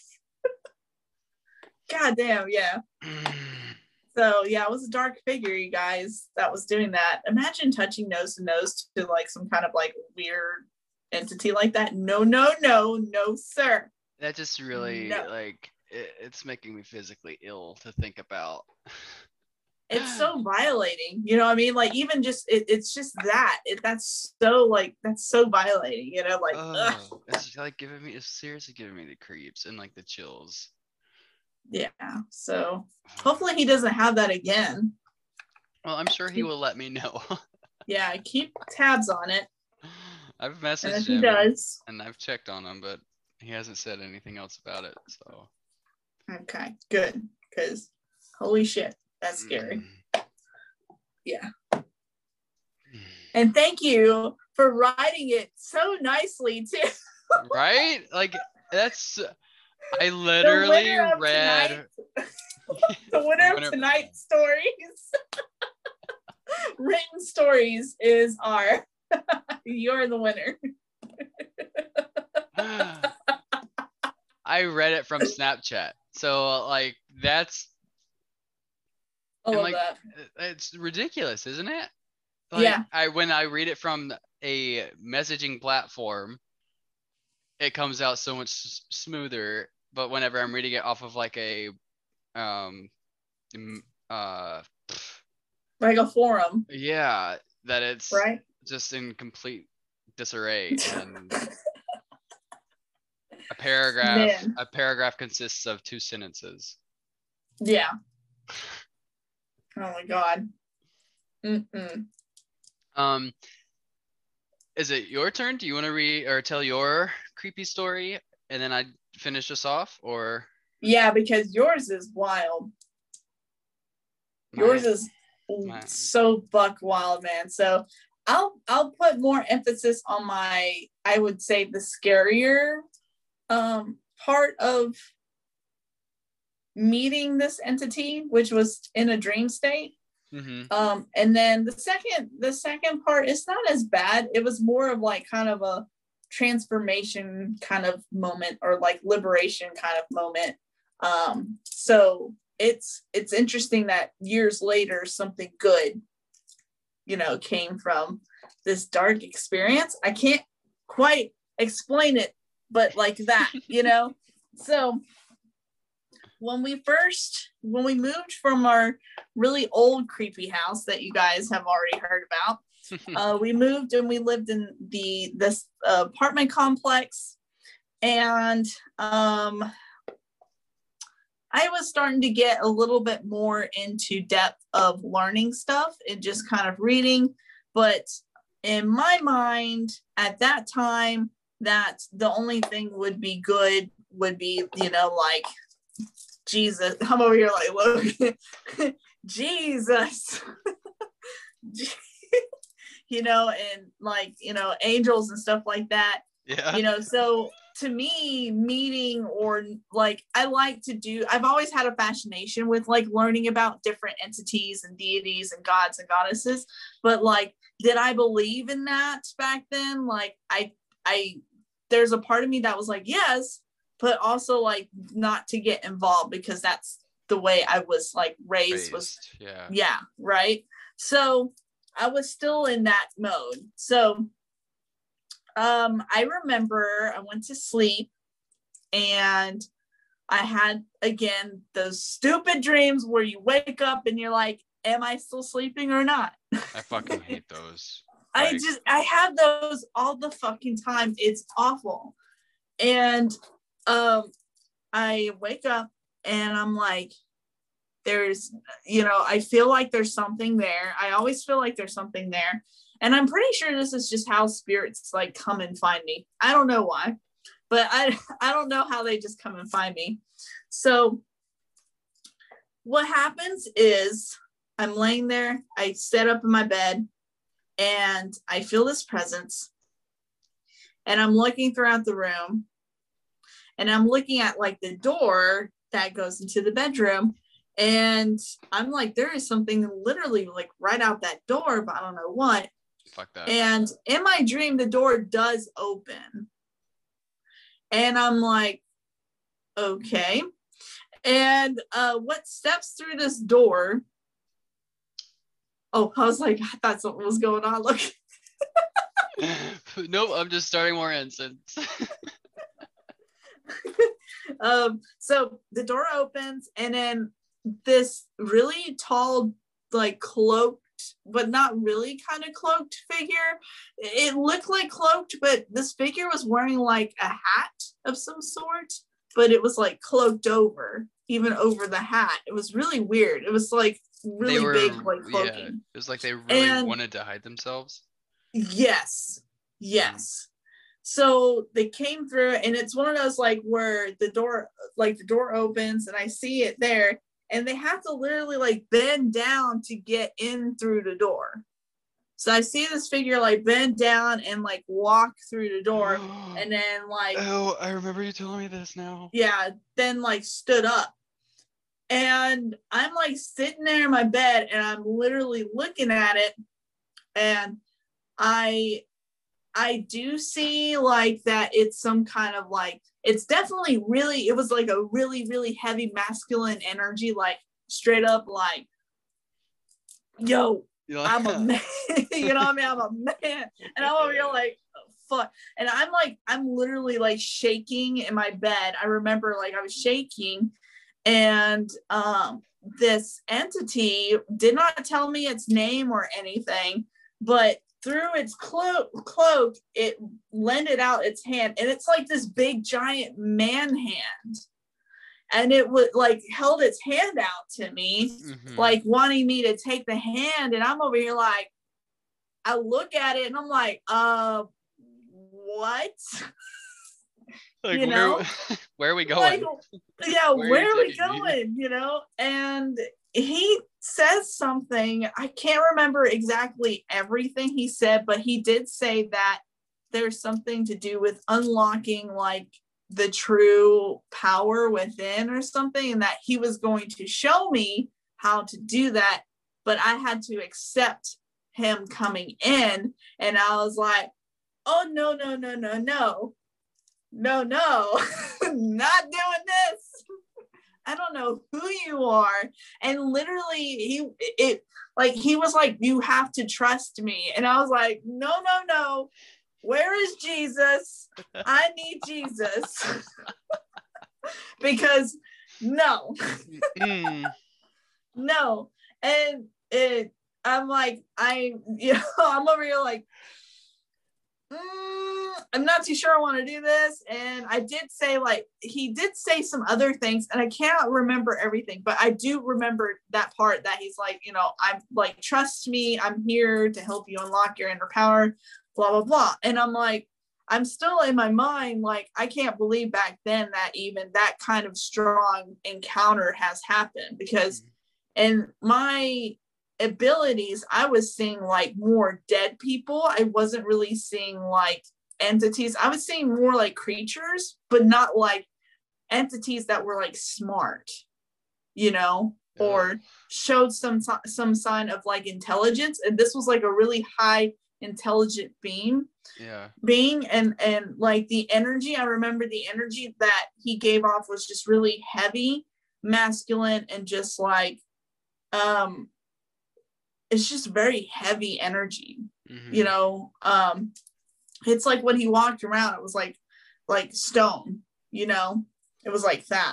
God damn, yeah. So yeah, it was a dark figure, you guys, that was doing that. Imagine touching nose to nose to like some kind of like weird entity like that. No, no, no, no, sir. That just really no. like it, it's making me physically ill to think about. It's so violating, you know what I mean? Like even just it, it's just that it, that's so like that's so violating, you know, like oh, it's like giving me it's seriously giving me the creeps and like the chills. Yeah, so hopefully he doesn't have that again. Well, I'm sure he will let me know. Yeah, keep tabs on it. I've messaged and if him he does, and I've checked on him, but he hasn't said anything else about it. So okay, good, because holy shit, that's scary. Mm. Yeah. And thank you for writing it so nicely too. Right? Like that's I literally the read tonight, the winner of tonight's stories. Written stories is our you're the winner. I read it from Snapchat. So like that's I love like that. it's ridiculous, isn't it? Like, yeah. I when I read it from a messaging platform, it comes out so much s- smoother. But whenever I'm reading it off of like a um m- uh Like a forum, yeah, that it's right? just in complete disarray, and a paragraph Man, a paragraph consists of two sentences. yeah. Oh my god. Mm-mm. Um, is it your turn? Do you want to read or tell your creepy story, and then I finish us off, or Yeah, because yours is wild. Yours my is my? so buck wild, man. So I'll I'll put more emphasis on my, I would say, the scarier um part of meeting this entity, which was in a dream state. Mm-hmm. Um, and then the second the second part is not as bad. It was more of like kind of a transformation kind of moment, or like liberation kind of moment. Um, so it's it's interesting that years later something good, you know, came from this dark experience. I can't quite explain it, but like that, you know. So when we first when we moved from our really old creepy house that you guys have already heard about, uh, we moved and we lived in the this uh, apartment complex, and um, I was starting to get a little bit more into depth of learning stuff and just kind of reading. But in my mind at that time, that the only thing would be good would be, you know, like Jesus. I'm over here like, Logan, Jesus, you know, and like, you know, angels and stuff like that. Yeah. You know, so to me, meeting or like, I like to do, I've always had a fascination with like learning about different entities and deities and gods and goddesses. But like, did I believe in that back then? Like, I, I, there's a part of me that was like, yes, but also like not to get involved because that's the way I was like raised, raised. was, yeah. Yeah. Right. So I was still in that mode. So um, I remember I went to sleep and I had, again, those stupid dreams where you wake up and you're like, am I still sleeping or not? I fucking hate those. Like, I just, I have those all the fucking time. It's awful. And um, I wake up and I'm like, there's, you know, I feel like there's something there. I always feel like there's something there. And I'm pretty sure this is just how spirits like come and find me. I don't know why, but I, I don't know how they just come and find me. So what happens is I'm laying there, I sit up in my bed and I feel this presence and I'm looking throughout the room and I'm looking at like the door that goes into the bedroom. And I'm like, there is something literally like right out that door, but I don't know what. Fuck that. And in my dream, the door does open. And I'm like, okay. And uh, what steps through this door? Oh, I was like, I thought something was going on. Look. Nope, I'm just starting more incense. um, so the door opens and then this really tall, like cloaked, but not really kind of cloaked figure. It looked like cloaked, but this figure was wearing like a hat of some sort, but it was like cloaked over, even over the hat. It was really weird. It was like really were, big, like cloaking. Yeah, it was like they really and, wanted to hide themselves. Yes, yes. Mm. So they came through, and it's one of those like where the door, like the door opens, and I see it there. And they have to literally like bend down to get in through the door. So I see this figure like bend down and like walk through the door and then like, oh, I remember you telling me this now. Yeah, then like stood up. And I'm like sitting there in my bed and I'm literally looking at it. And I, I do see like that it's some kind of like, it's definitely really, it was like a really, really heavy masculine energy, like straight up like, yo, You know, I'm a man. You know what I mean? I'm a man. And I'm over here like, fuck. And I'm like, I'm literally like shaking in my bed. I remember like I was shaking, and um, this entity did not tell me its name or anything, but through its clo- cloak, it lended out its hand, and it's like this big giant man hand. And it would like held its hand out to me, mm-hmm. like wanting me to take the hand. And I'm over here like, I look at it and I'm like, uh, what? Like, you know, where, where are we going? Like, yeah, where, where are we going? Me? You know, and he says something. I can't remember exactly everything he said, but he did say that there's something to do with unlocking like the true power within or something, and that he was going to show me how to do that, but I had to accept him coming in. And I was like, oh no no no no no no no not doing this. I don't know who you are. And literally he it like he was like, you have to trust me. And I was like, no no no, where is Jesus? I need Jesus. Because no. Mm. No. And it, I'm like, I, you know, I'm over here like, mm, I'm not too sure I want to do this. And I did say like, he did say some other things, and I cannot remember everything, but I do remember that part that he's like, you know, I'm like, trust me, I'm here to help you unlock your inner power, blah, blah, blah. And I'm like, I'm still in my mind, like, I can't believe back then that even that kind of strong encounter has happened, because in my abilities, I was seeing like more dead people. I wasn't really seeing like entities. I was seeing more like creatures, but not like entities that were like smart, you know, or showed some some sign of like intelligence. And this was like a really high intelligent being yeah being and and like the energy, I remember the energy that he gave off was just really heavy, masculine, and just like um it's just very heavy energy. Mm-hmm. You know, um it's like when he walked around, it was like like stone, you know, it was like that.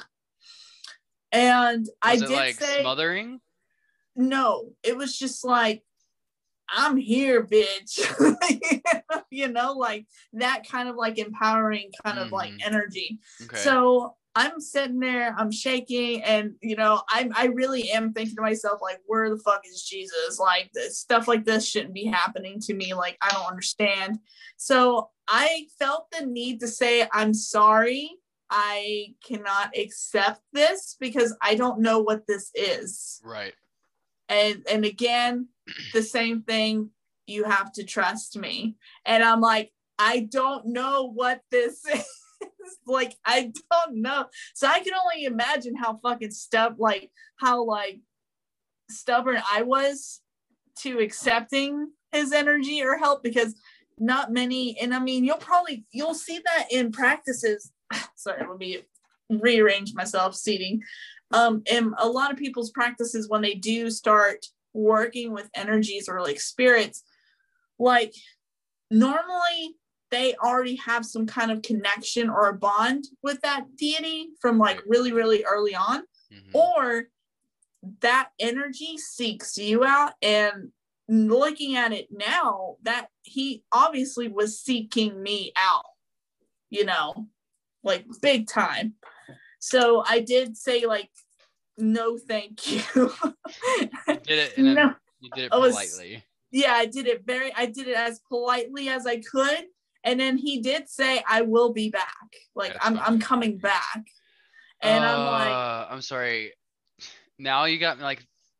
And was I did like say smothering. No, it was just like, I'm here, bitch. You know, like that kind of like empowering kind mm-hmm. of like energy. Okay. So I'm sitting there, I'm shaking, and you know, I I really am thinking to myself, like, where the fuck is Jesus? Like, this, stuff like this shouldn't be happening to me. Like, I don't understand. So I felt the need to say, I'm sorry. I cannot accept this because I don't know what this is. Right. And and again, the same thing, you have to trust me. And I'm like, I don't know what this is. Like, I don't know. So I can only imagine how fucking stuff, like how like stubborn I was to accepting his energy or help, because not many, and I mean, you'll probably, you'll see that in practices. Sorry, let me rearrange myself seating. Um, in a lot of people's practices, when they do start working with energies or like spirits, like normally they already have some kind of connection or a bond with that deity from like really, really early on, mm-hmm. or that energy seeks you out. And looking at it now, that he obviously was seeking me out, you know, like big time. So I did say like, no, thank you. You did it in a, no, you did it politely. Was, yeah, I did it very, I did it as politely as I could. And then he did say, I will be back. Like, That's I'm fine. I'm coming back. And uh, I'm like, I'm sorry. Now you got me like,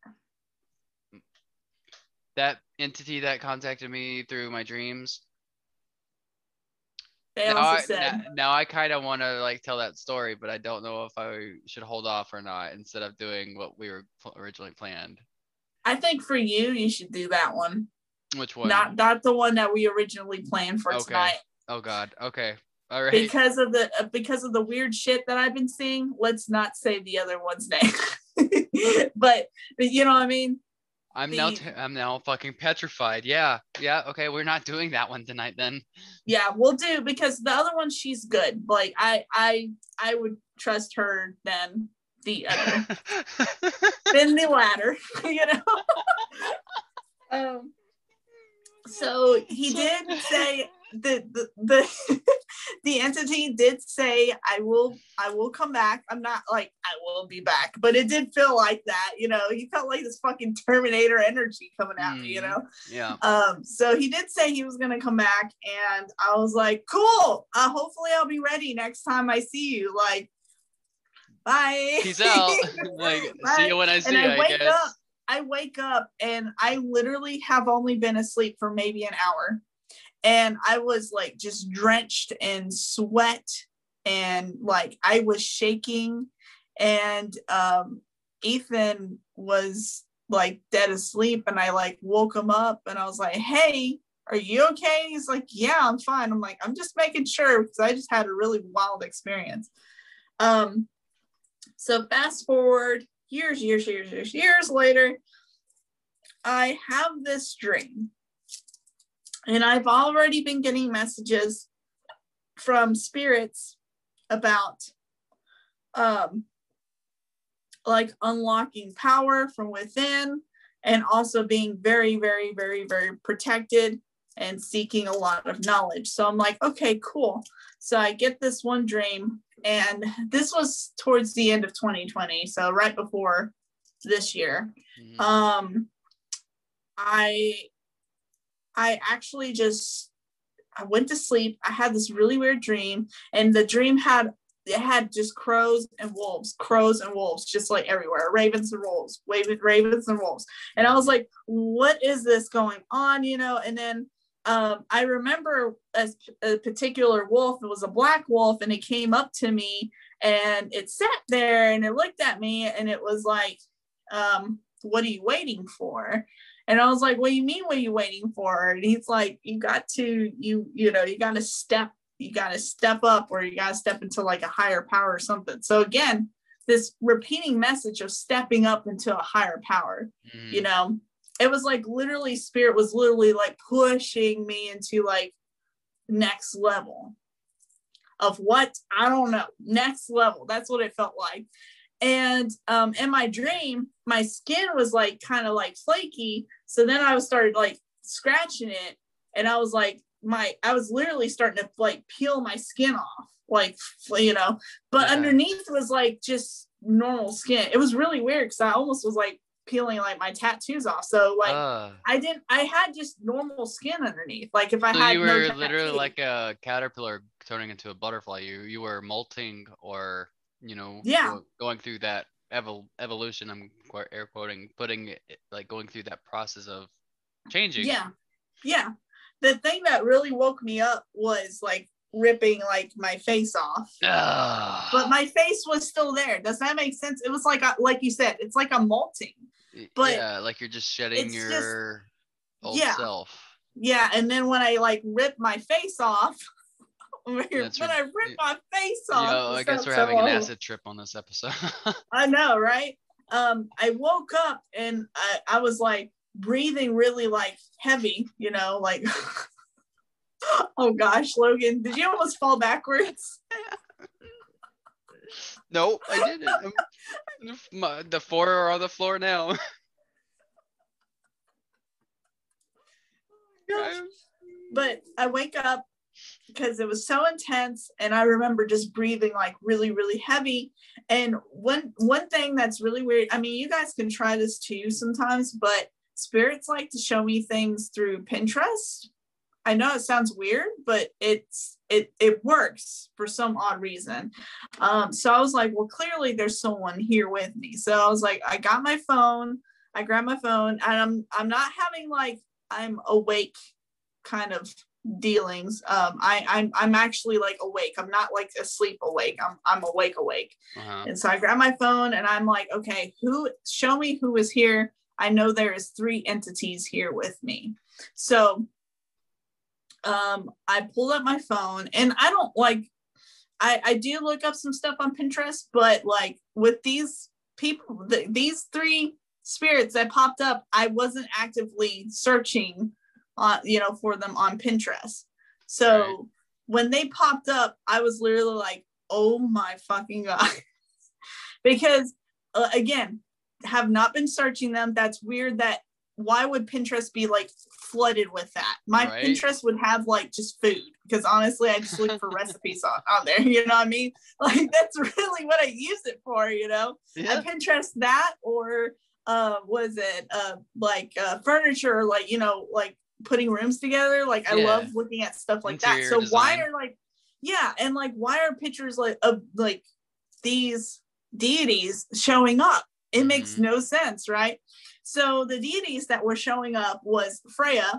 that entity that contacted me through my dreams. They now, also I, said, now, now I kind of want to like tell that story, but I don't know if I should hold off or not instead of doing what we were pl- originally planned. I think for you, you should do that one. Which one? Not not the one that we originally planned for okay. tonight. Oh God. Okay. All right. Because of the uh, because of the weird shit that I've been seeing, let's not say the other one's name. but, but you know what I mean. I'm the, now t- I'm now fucking petrified. Yeah, yeah. Okay, we're not doing that one tonight then. Yeah, we'll do, because the other one, she's good. Like I I I would trust her than the other, than the latter. You know. um. So he did say the the the, the entity did say, I will I will come back. I'm not like I will be back, but it did feel like that, you know. He felt like this fucking Terminator energy coming at mm, me, you know. Yeah. Um. So he did say he was gonna come back, and I was like, cool. Uh, hopefully I'll be ready next time I see you. Like, bye. Peace out. Like, see you when I see you. I, I wake guess. Up, I wake up and I literally have only been asleep for maybe an hour. And I was like just drenched in sweat, and like I was shaking, and um, Ethan was like dead asleep, and I like woke him up, and I was like, hey, are you okay? He's like, yeah, I'm fine. I'm like, I'm just making sure, because I just had a really wild experience. Um, so fast forward years, years, years, years, years later, I have this dream. And I've already been getting messages from spirits about um, like unlocking power from within, and also being very, very, very, very protected and seeking a lot of knowledge. So I'm like, okay, cool. So I get this one dream, and this was towards the end of twenty twenty. So right before this year. Mm-hmm. Um, I... I actually just, I went to sleep. I had this really weird dream, and the dream had, it had just crows and wolves, crows and wolves, just like everywhere, ravens and wolves, ravens and wolves. And I was like, what is this going on? You know? And then um, I remember a, a particular wolf, it was a black wolf, and it came up to me, and it sat there, and it looked at me, and it was like, um, what are you waiting for? And I was like, what do you mean, what are you waiting for? And he's like, you got to, you, you know, you got to step, you got to step up, or you got to step into like a higher power or something. So again, this repeating message of stepping up into a higher power, mm. you know, it was like literally spirit was literally like pushing me into like next level of what, I don't know, next level. That's what it felt like. And um, in my dream, my skin was like kind of like flaky. So then I was started like scratching it, and I was like, my, I was literally starting to like peel my skin off, like, you know, but yeah. Underneath was like just normal skin. It was really weird, because I almost was like peeling like my tattoos off. So like uh, I didn't, I had just normal skin underneath. Like if I so had you were no literally like a caterpillar turning into a butterfly. You you were molting, or you know, yeah, go, going through that evol- evolution. I'm air quoting, putting it, like going through that process of changing. Yeah, yeah. The thing that really woke me up was like ripping like my face off, uh, but my face was still there. Does that make sense? It was like a, like you said, it's like a molting. But yeah, like you're just shedding your just, old yeah, self. Yeah, and then when I like ripped my face off. When That's I ripped my face off. Yo, I guess we're so having old. An acid trip on this episode. I know, right? Um, I woke up, and I, I was like breathing really like heavy, you know, like, oh gosh, Logan, did you almost fall backwards? No, I didn't. My, the four are on the floor now. Gosh. But I wake up, because it was so intense, and I remember just breathing like really, really heavy. And one one thing that's really weird, I mean, you guys can try this too sometimes, but spirits like to show me things through Pinterest. I know it sounds weird, but it's it it works for some odd reason. Um, so I was like, well, clearly there's someone here with me. So I was like, I got my phone, I grabbed my phone, and I'm I'm not having like I'm awake kind of dealings. um I I'm I'm actually like awake. I'm not like asleep awake. I'm I'm awake awake. Uh-huh. And so I grab my phone, and I'm like, okay, who show me who is here. I know there is three entities here with me. So um I pulled up my phone, and I don't like I I do look up some stuff on Pinterest, but like with these people, the, these three spirits that popped up, I wasn't actively searching on, you know, for them on Pinterest. So right. when they popped up, I was literally like, oh my fucking God. Because uh, again, have not been searching them. That's weird. That why would Pinterest be like flooded with that? My right. Pinterest would have like just food, because honestly, I just look for recipes on, on there. You know what I mean? Like that's really what I use it for, you know? Yeah. I Pinterest that, or uh, was it uh, like uh, furniture, like, you know, like putting rooms together. Like I yeah. love looking at stuff like Interior that. So design. Why are like, yeah. And like, why are pictures like of like these deities showing up? It mm-hmm. makes no sense, right? So the deities that were showing up was Freya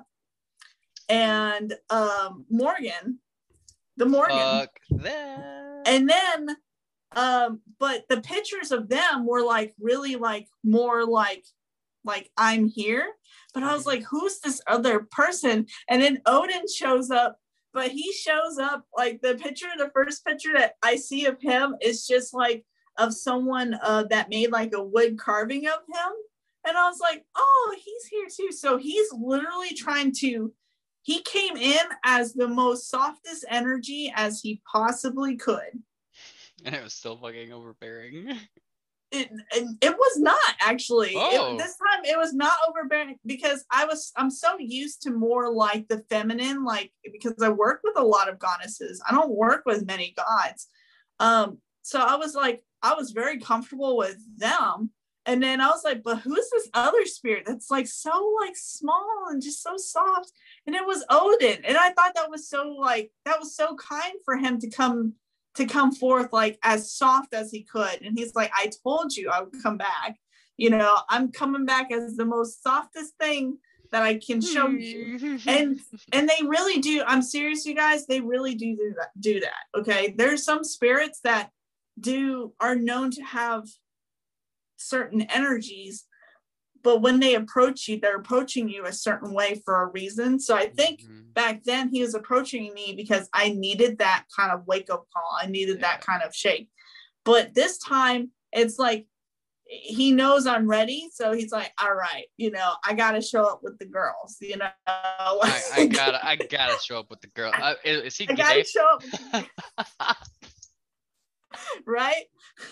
and um, Morgan, the Morgan. Fuck that. And then, um, but the pictures of them were like really like more like, like I'm here. But I was like, who's this other person? And then Odin shows up, but he shows up like the picture, the first picture that I see of him is just like of someone uh, that made like a wood carving of him. And I was like, oh, he's here too. So he's literally trying to, he came in as the most softest energy as he possibly could. And it was still fucking overbearing. It, it, it was not actually. Oh. It, this time it was not overbearing because I was, I'm so used to more like the feminine, like, because I work with a lot of goddesses. I don't work with many gods. Um, so I was like, I was very comfortable with them. And then I was like, but who's this other spirit that's like so like small and just so soft? And it was Odin. And I thought that was so like, that was so kind for him to come, to come forth like as soft as he could. And he's like, I told you I would come back. You know, I'm coming back as the most softest thing that I can show you. And and they really do. I'm serious, you guys. They really do do that. Do that. Okay. There's some spirits that do are known to have certain energies, but when they approach you, they're approaching you a certain way for a reason. So I think mm-hmm. back then he was approaching me because I needed that kind of wake up call. I needed yeah. that kind of shake. But this time it's like he knows I'm ready, so he's like, all right, you know, I gotta show up with the girls, you know. I, I gotta I gotta show up with the girl. Uh, is, is he I gay? gotta show up with the right.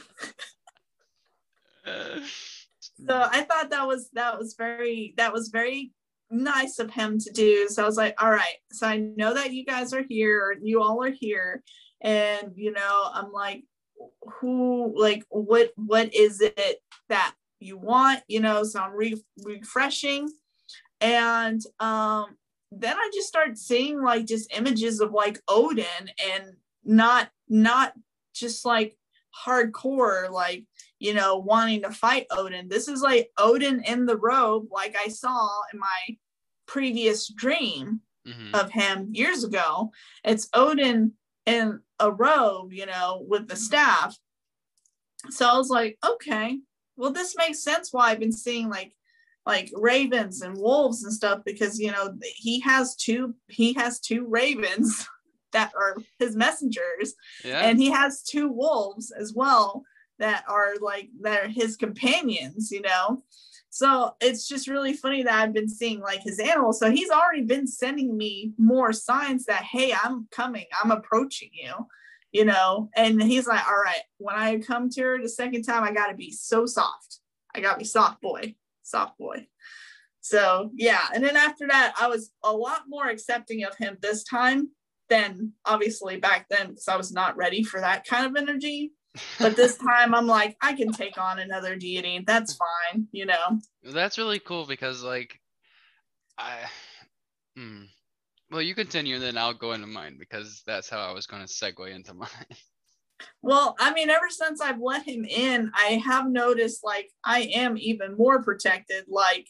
So I thought that was that was very that was very nice of him to do. So I was like, all right, so I know that you guys are here, you all are here, and you know, I'm like, who, like, what what is it that you want, you know? So I'm re- refreshing, and um then I just started seeing like just images of like Odin, and not not just like hardcore, like, you know, wanting to fight Odin. This is like Odin in the robe, like I saw in my previous dream mm-hmm. of him years ago. It's Odin in a robe, you know, with the staff. So I was like, okay, well, this makes sense why I've been seeing like like ravens and wolves and stuff, because, you know, he has two he has two ravens that are his messengers, yeah. and he has two wolves as well that are like that are his companions, you know. So it's just really funny that I've been seeing like his animals. So he's already been sending me more signs that, hey, I'm coming, I'm approaching you, you know. And he's like, all right, when I come to her the second time, I gotta be so soft. I gotta be soft boy, soft boy. So yeah, and then after that, I was a lot more accepting of him this time than obviously back then, because I was not ready for that kind of energy. But this time I'm like, I can take on another deity. That's fine, you know. That's really cool because like I hmm. Well, you continue and then I'll go into mine, because that's how I was going to segue into mine. Well, I mean, ever since I've let him in, I have noticed like I am even more protected. Like,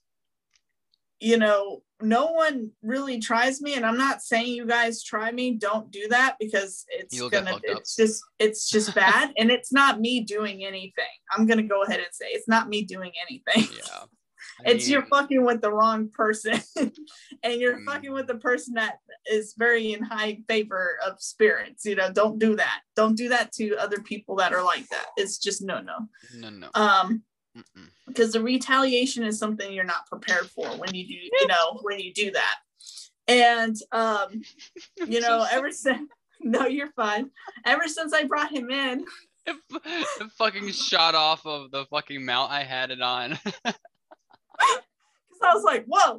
you know, no one really tries me, and I'm not saying you guys try me. Don't do that, because it's You'll gonna it's up. just it's just bad. And it's not me doing anything. I'm gonna go ahead and say it's not me doing anything. Yeah. It's mean, you're fucking with the wrong person. And you're mm. fucking with the person that is very in high favor of spirits. You know, don't do that. Don't do that to other people that are like that. It's just no no. No no. Um Mm-mm. because the retaliation is something you're not prepared for when you do, you know, when you do that. And, um, you know, so ever since, no, you're fine. Ever since I brought him in, it, it fucking shot off of the fucking mount I had it on. Because I was like, whoa.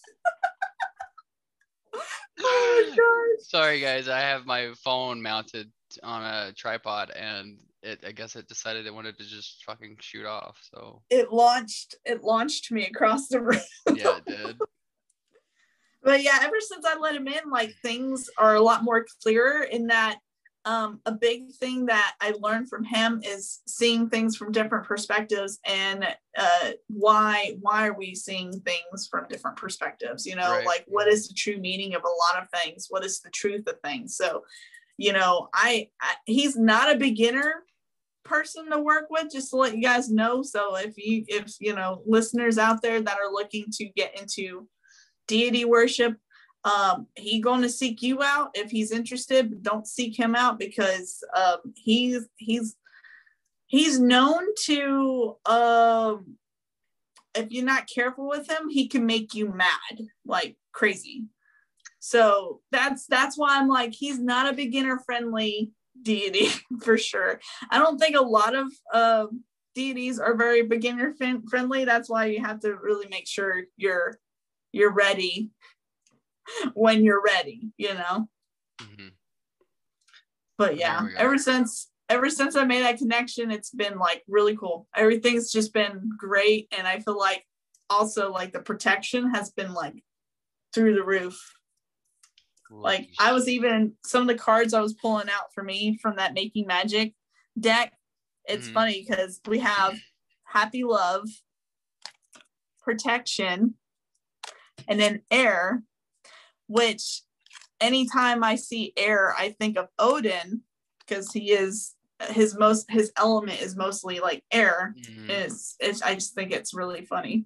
Oh my god. Sorry guys, I have my phone mounted on a tripod and it I guess it decided it wanted to just fucking shoot off. So it launched it launched me across the room. Yeah, it did. But yeah, ever since I let him in, like things are a lot more clearer in that um, a big thing that I learned from him is seeing things from different perspectives and uh, why why are we seeing things from different perspectives? You know, right. Like what is the true meaning of a lot of things? What is the truth of things? So, you know, I, I he's not a beginner person to work with, just to let you guys know. So if you if you know listeners out there that are looking to get into deity worship, um he going to seek you out if he's interested, but don't seek him out because um he's he's he's known to um if you're not careful with him, he can make you mad like crazy. So that's that's why I'm like, he's not a beginner friendly deity for sure. I don't think a lot of uh deities are very beginner fin- friendly. That's why you have to really make sure you're you're ready when you're ready, you know. Mm-hmm. But yeah, ever since ever since I made that connection, it's been like really cool. Everything's just been great, and I feel like also like the protection has been like through the roof. Like I was even some of the cards I was pulling out for me from that Making Magic deck. It's mm-hmm. funny because we have Happy Love, Protection, and then Air, which anytime I see air, I think of Odin because he is his most his element is mostly like air. Mm-hmm. Is it's I just think it's really funny.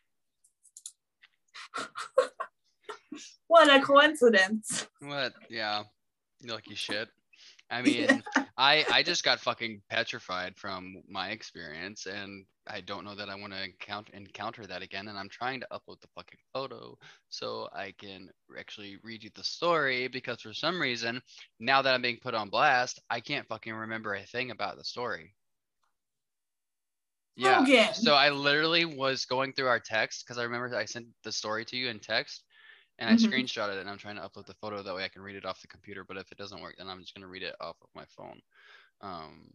What a coincidence. What? Yeah, lucky shit. I mean, yeah. I I just got fucking petrified from my experience, and I don't know that I want to encounter encounter that again. And I'm trying to upload the fucking photo so I can actually read you the story, because for some reason, now that I'm being put on blast, I can't fucking remember a thing about the story. Yeah. Okay. So I literally was going through our text because I remember I sent the story to you in text. And I mm-hmm. screenshot it, and I'm trying to upload the photo. That way I can read it off the computer. But if it doesn't work, then I'm just going to read it off of my phone. Um,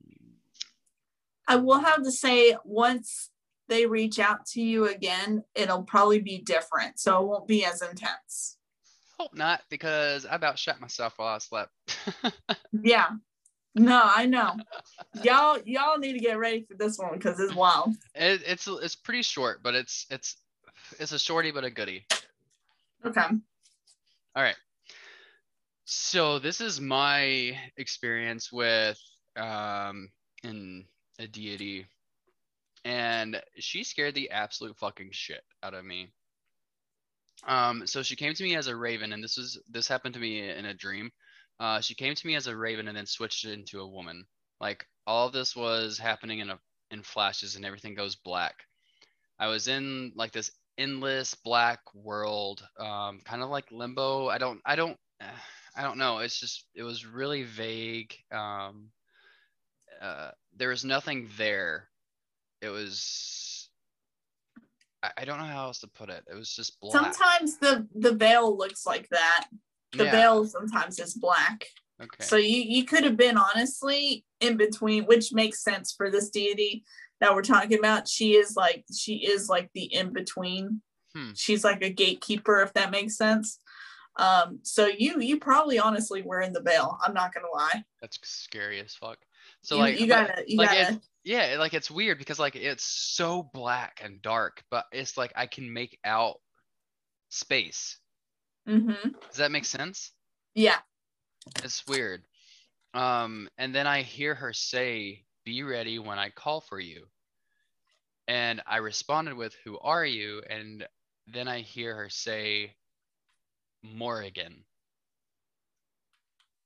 I will have to say, once they reach out to you again, it'll probably be different. So it won't be as intense. Hope not, because I about shot myself while I slept. Yeah. No, I know. Y'all y'all need to get ready for this one because it's wild. It, it's it's pretty short, but it's it's it's a shorty but a goodie. Okay. All right. So this is my experience with um in a deity, and she scared the absolute fucking shit out of me. Um, so she came to me as a raven, and this was this happened to me in a dream. Uh, she came to me as a raven and then switched into a woman. Like all of this was happening in a in flashes, and everything goes black. I was in like this endless black world, um kind of like limbo. i don't i don't i don't know, it's just it was really vague. um uh there was nothing there. It was I, I don't know how else to put it. It was just black. Sometimes the the veil looks like that. The yeah. veil sometimes is black. Okay. So you you could have been honestly in between, which makes sense for this deity that we're talking about. She is like she is like the in between. Hmm. She's like a gatekeeper, if that makes sense. Um, so you you probably honestly were in the veil. I'm not gonna lie. That's scary as fuck. So you, like you gotta you like gotta it, yeah, like it's weird because like it's so black and dark, but it's like I can make out space. Mm-hmm. Does that make sense? Yeah. It's weird. Um, and then I hear her say, "Be ready when I call for you." And I responded with, "Who are you?" And then I hear her say, "Morrigan."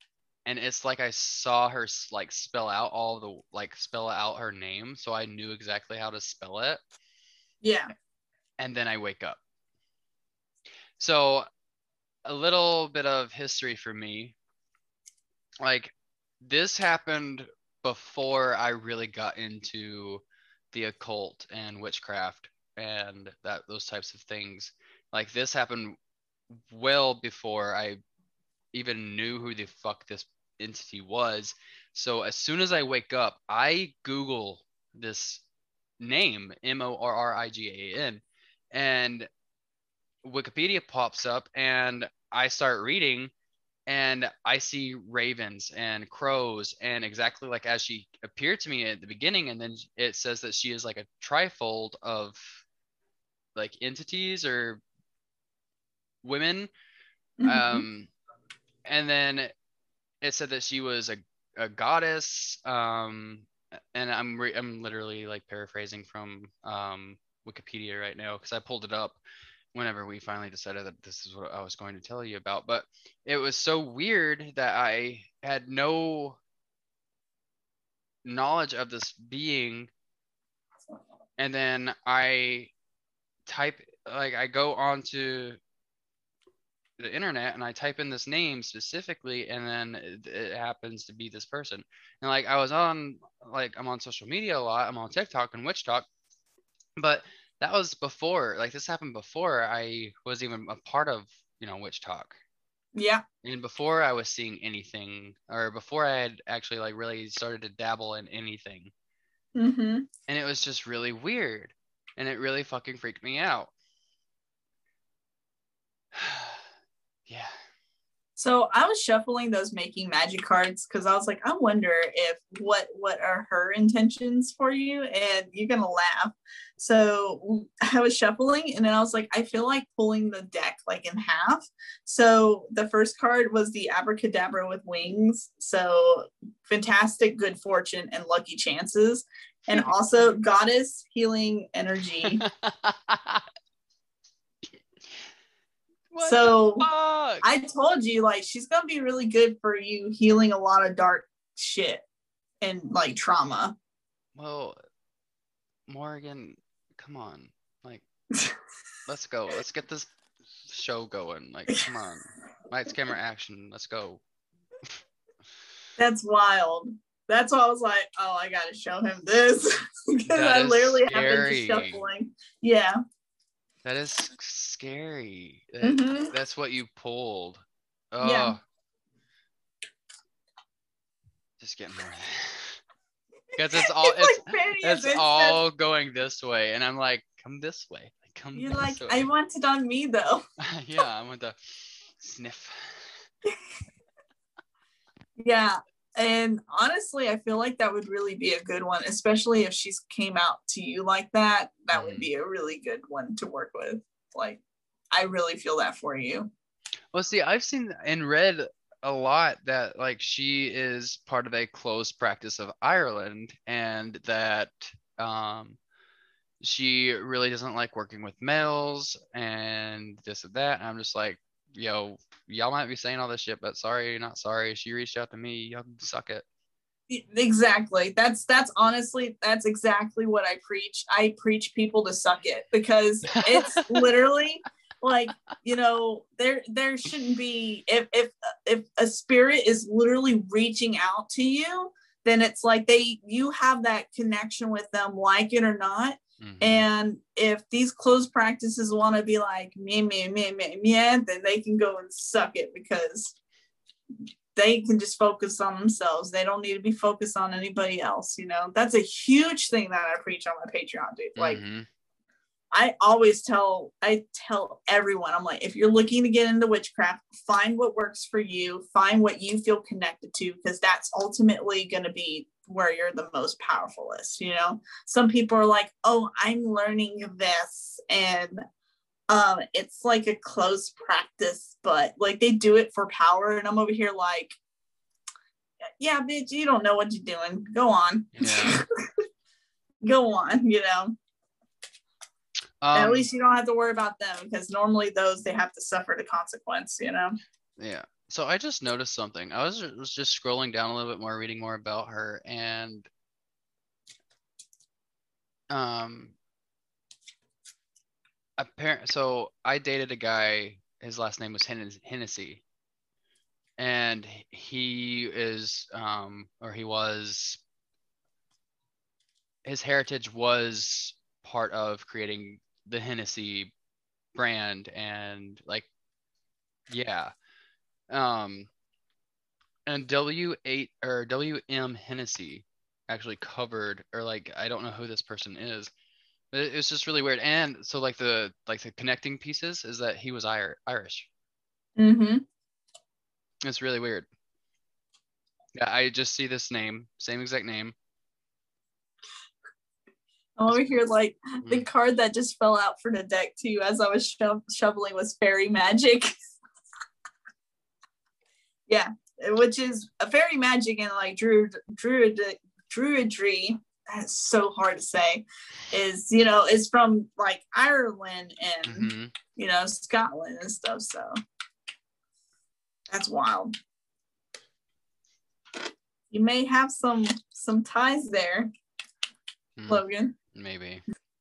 and it's like I saw her like spell out all the like spell out her name, so I knew exactly how to spell it. Yeah. And then I wake up. So a little bit of history for me. Like, this happened before I really got into the occult and witchcraft and that those types of things. Like, this happened well before I even knew who the fuck this entity was. So as soon as I wake up, I Google this name, M O R R I G A N, and Wikipedia pops up, and I start reading, and I see ravens and crows, and exactly like as she appeared to me at the beginning, and then it says that she is like a trifold of like entities or women. Mm-hmm. Um, and then it said that she was a, a goddess. Um, and I'm re- I'm literally like paraphrasing from um, Wikipedia right now because I pulled it up whenever we finally decided that this is what I was going to tell you about. But it was so weird that I had no knowledge of this being. And then I type, like, I go onto the internet and I type in this name specifically, and then it, it happens to be this person. And like, I was on, like, I'm on social media a lot. I'm on TikTok and Witch Talk, but that was before, like, this happened before I was even a part of, you know, Witch Talk. Yeah. And before I was seeing anything, or before I had actually like really started to dabble in anything. Mm-hmm. And it was just really weird, and it really fucking freaked me out. Yeah. So I was shuffling those making magic cards because I was like, I wonder if what what are her intentions for you, and you're gonna laugh. So I was shuffling, and then I was like, I feel like pulling the deck like in half. So the first card was the Abracadabra with wings. So fantastic, good fortune, and lucky chances, and also goddess, healing energy. What so the fuck? I told you, like, she's gonna be really good for you healing a lot of dark shit and like trauma. Well, Morgan, come on, like, let's go. Let's get this show going. Like, come on, lights, camera, action. Let's go. That's wild. That's why I was like, oh, I gotta show him this because I literally have been just shuffling. Yeah. That is scary. That, mm-hmm. That's what you pulled. Oh. Yeah. Just getting more. Because it's all it's, it's, it's all going this way, and I'm like, come this way. Like, come You're this like, way. I want it on me though. Yeah, I want to sniff. Yeah. And honestly, I feel like that would really be a good one, especially if she's came out to you like that. That mm-hmm. would be a really good one to work with. Like, I really feel that for you. Well, see, I've seen and read a lot that like she is part of a closed practice of Ireland, and that um, she really doesn't like working with males and this and that. And I'm just like, yo, y'all might be saying all this shit, but sorry, not sorry. She reached out to me. Y'all suck it. Exactly. That's that's honestly that's exactly what I preach. I preach people to suck it, because it's literally like, you know, there there shouldn't be, if if if a spirit is literally reaching out to you, then it's like they you have that connection with them, like it or not. Mm-hmm. And if these closed practices want to be like me, me, me, me, me, then they can go and suck it, because they can just focus on themselves. They don't need to be focused on anybody else. You know, that's a huge thing that I preach on my Patreon, dude. Like, mm-hmm. I always tell, I tell everyone, I'm like, if you're looking to get into witchcraft, find what works for you, find what you feel connected to, because that's ultimately going to be where you're the most powerfulest. You know, some people are like, oh, I'm learning this, and um, it's like a close practice, but like they do it for power. And I'm over here like, yeah, bitch, you don't know what you're doing. Go on. Yeah. Go on, you know. Um, At least you don't have to worry about them, because normally those, they have to suffer the consequence, you know. Yeah. So I just noticed something. I was, was just scrolling down a little bit more, reading more about her, and um, apparent. So I dated a guy. His last name was Hen- Hennessy, and he is, um, or he was. His heritage was part of creating the Hennessy brand, and like, yeah. Um, and W eight or W M Hennessy actually covered, or like, I don't know who this person is, but it, it's just really weird. And so like the like the connecting pieces is that he was Ir- Irish. Mm-hmm. It's really weird. Yeah, I just see this name, same exact name. I'm over here like Mm. the card that just fell out for the deck too as I was sho- shoveling was fairy magic. Yeah, which is a fairy magic and like druid druid druidry. That's so hard to say. Is you know is from like Ireland and Mm-hmm. you know Scotland and stuff. So that's wild. You may have some some ties there, Mm, Logan. maybe.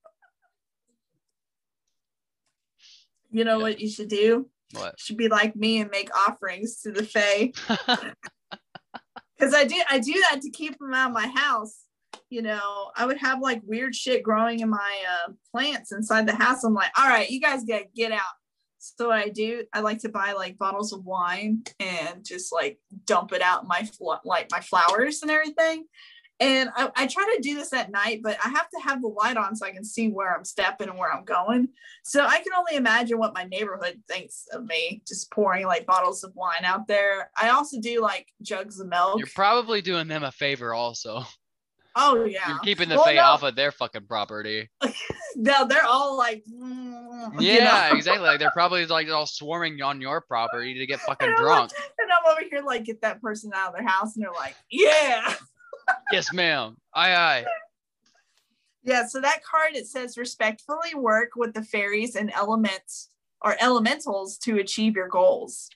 You know Yeah. what you should do? What? You should be like me and make offerings to the Fae. Because I do I do that to keep them out of my house. You know, I would have like weird shit growing in my uh, plants inside the house. I'm like, all right, you guys gotta get out. So what I do, I like to buy like bottles of wine and just like dump it out in my fl- like my flowers and everything. And I, I try to do this at night, but I have to have the light on so I can see where I'm stepping and where I'm going. So I can only imagine what my neighborhood thinks of me just pouring like bottles of wine out there. I also do like jugs of milk. You're probably doing them a favor also. Oh yeah. You're keeping the well, Fae no. off of their fucking property. No, they're all like, mm, Yeah, you know? exactly. Like they're probably like all swarming on your property to get fucking and drunk. Like, and I'm over here like, get that person out of their house, and they're like, yeah. Yes, ma'am. Aye, aye. Yeah, so that card, it says respectfully work with the fairies and elements or elementals to achieve your goals.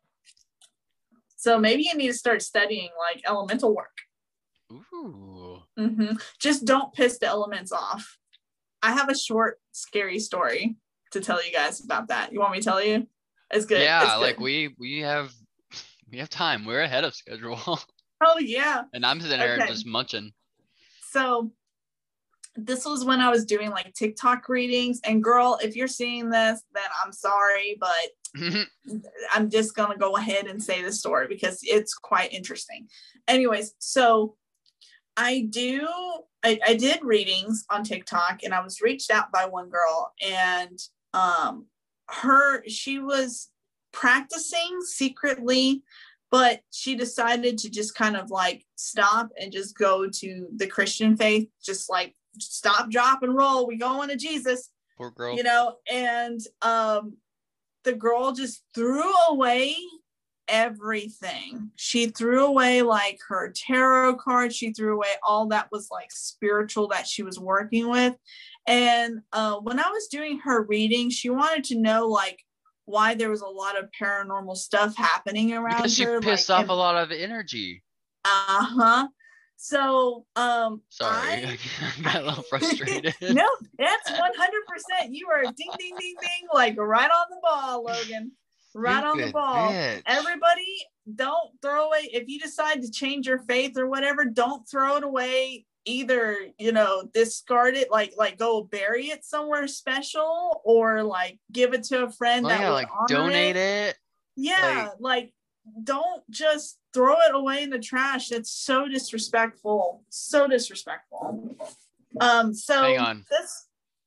So maybe you need to start studying like elemental work. Ooh. Mm-hmm. Just don't piss the elements off. I have a short, scary story to tell you guys about that. You want me to tell you? It's good. Yeah, it's good. like we we have we have time. We're ahead of schedule. Oh yeah. And I'm sitting here Okay. just munching. So this was when I was doing like TikTok readings. And girl, if you're seeing this, then I'm sorry, but I'm just gonna go ahead and say the story because it's quite interesting. Anyways, so I do I, I did readings on TikTok, and I was reached out by one girl, and um her she was practicing secretly, but she decided to just kind of like stop and just go to the Christian faith, just like stop, drop, and roll. We going to Jesus. Poor girl. You know, and um the girl just threw away everything. She threw away like her tarot cards. She threw away all that was like spiritual that she was working with. And uh, when I was doing her reading, she wanted to know like why there was a lot of paranormal stuff happening around Because she her. pissed like, off and, a lot of energy. Uh-huh. So, um, sorry, I, I got a little frustrated. No, that's one hundred percent. You are ding, ding, ding, ding, like right on the ball, Logan. Right on the ball. Bitch. Everybody, don't throw away. If you decide to change your faith or whatever, don't throw it away. Either, you know, discard it, like like go bury it somewhere special, or like give it to a friend Oh that yeah, would like honor donate it. it. Yeah, like, like don't just throw it away in the trash. That's so disrespectful. So disrespectful. Um, so Hang on. this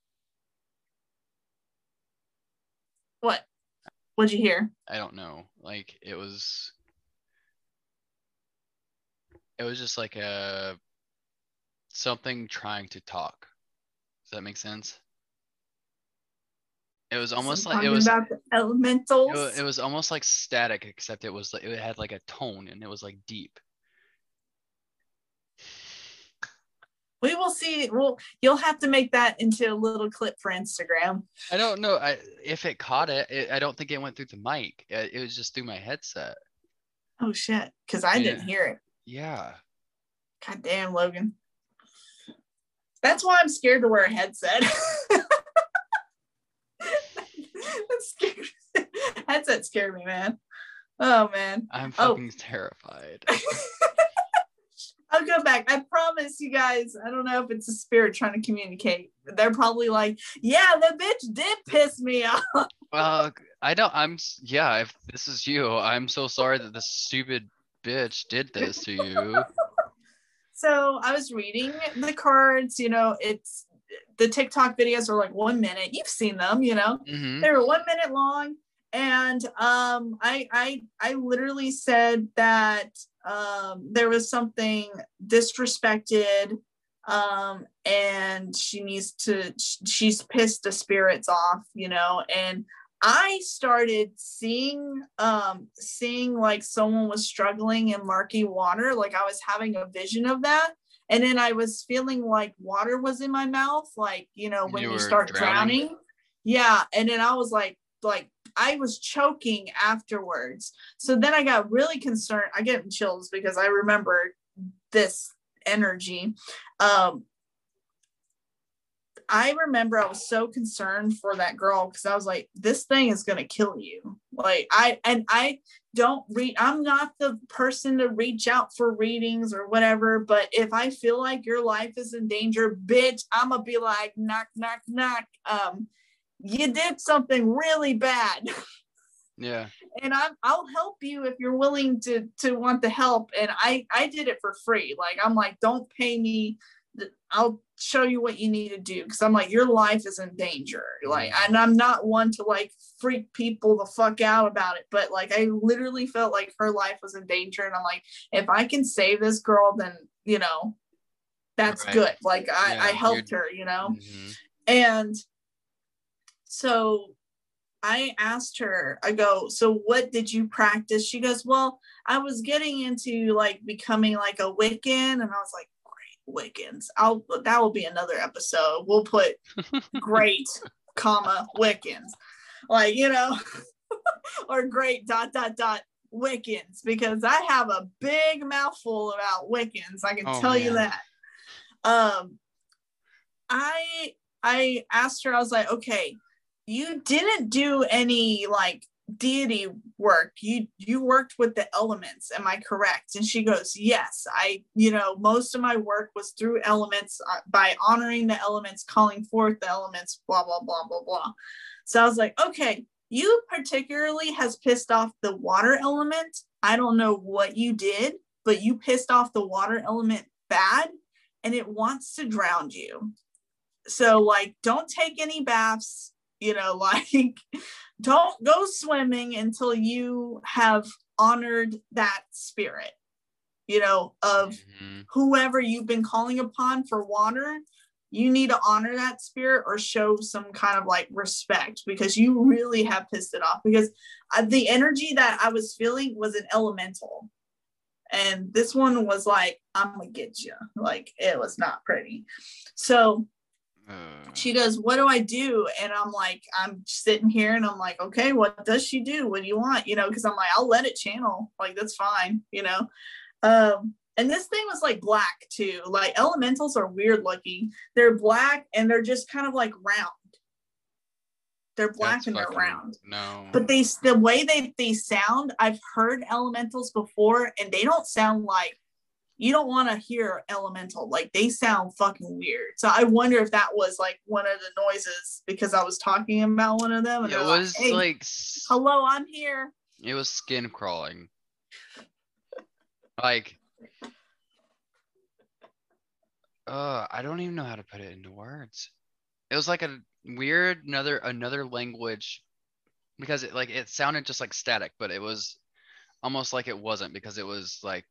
what? What'd you hear? I don't know. Like it was it was just like a something trying to talk. Does that make sense? It was almost So like it talking was about the elementals. it was, it was almost like static, except it was like it had like a tone and it was like deep. We will see. Well, you'll have to make that into a little clip for Instagram. I don't know I, if it caught it, it. I don't think it went through the mic. It, it was just through my headset. Oh shit, because I Yeah. didn't hear it. Yeah. God damn, Logan. That's why I'm scared to wear a headset. That's scary. Headset scared me, man. Oh man. I'm fucking oh. terrified. I'll go back. I promise you guys, I don't know if it's a spirit trying to communicate. They're probably like, yeah, the bitch did piss me off. Uh, I don't, I'm, yeah, if this is you, I'm so sorry that this stupid bitch did this to you. So I was reading the cards, you know, it's, the TikTok videos are like one minute. You've seen them, you know, mm-hmm. They were one minute long. And um, I, I, I literally said that um, there was something disrespected um, and she needs to, she's pissed the spirits off, you know, and I started seeing, um, seeing like someone was struggling in murky water. Like I was having a vision of that. And then I was feeling like water was in my mouth. Like, you know, when you, you start drowning. drowning. Yeah. And then I was like, like, I was choking afterwards. So then I got really concerned. I get chills because I remember this energy. Um, I remember I was so concerned for that girl because I was like, this thing is going to kill you. Like I, and I don't read, I'm not the person to reach out for readings or whatever, but if I feel like your life is in danger, bitch, I'm going to be like, knock, knock, knock. Um, you did something really bad. Yeah. And I'm, I'll help you if you're willing to, to want the help. And I, I did it for free. Like, I'm like, don't pay me. I'll show you what you need to do. Cause I'm like, your life is in danger. Like, and I'm not one to like freak people the fuck out about it. But like, I literally felt like her life was in danger. And I'm like, if I can save this girl, then, you know, that's right. Good. Like I, yeah, I helped her, you know? Mm-hmm. And so I asked her, I go, so what did you practice? She goes, well, I was getting into like becoming like a Wiccan. And I was like, great, Wiccans. I'll, that will be another episode. We'll put great, comma, Wiccans. Like, you know, or great dot, dot, dot, Wiccans. Because I have a big mouthful about Wiccans. I can oh, tell man. you that. Um, I, I asked her, I was like, okay, you didn't do any like deity work. You you worked with the elements. Am I correct? And she goes, yes. I, you know, most of my work was through elements uh, by honoring the elements, calling forth the elements, blah, blah, blah, blah, blah. So I was like, okay, you particularly has pissed off the water element. I don't know what you did, but you pissed off the water element bad and it wants to drown you. So like, don't take any baths. You know, like, don't go swimming until you have honored that spirit, you know, of mm-hmm. whoever you've been calling upon for water. You need to honor that spirit or show some kind of like respect because you really have pissed it off. Because uh, the energy that I was feeling was an elemental. And this one was like, I'm going to get you. Like, it was not pretty. So she goes, what do I do? And I'm like, I'm sitting here and I'm like, okay, what does she do? What do you want? You know, because I'm like, I'll let it channel. Like, that's fine, you know? Um, and this thing was like black too. Like elementals are weird looking. They're black and they're just kind of like round. They're black that's and they're round. No. But they, the way they, they sound, I've heard elementals before and they don't sound like, you don't want to hear elemental. Like they sound fucking weird. So I wonder if that was like one of the noises because I was talking about one of them. And it was like, hey, like, hello, I'm here. It was skin crawling. Like, uh, I don't even know how to put it into words. It was like a weird another another language because it like it sounded just like static, but it was almost like it wasn't because it was like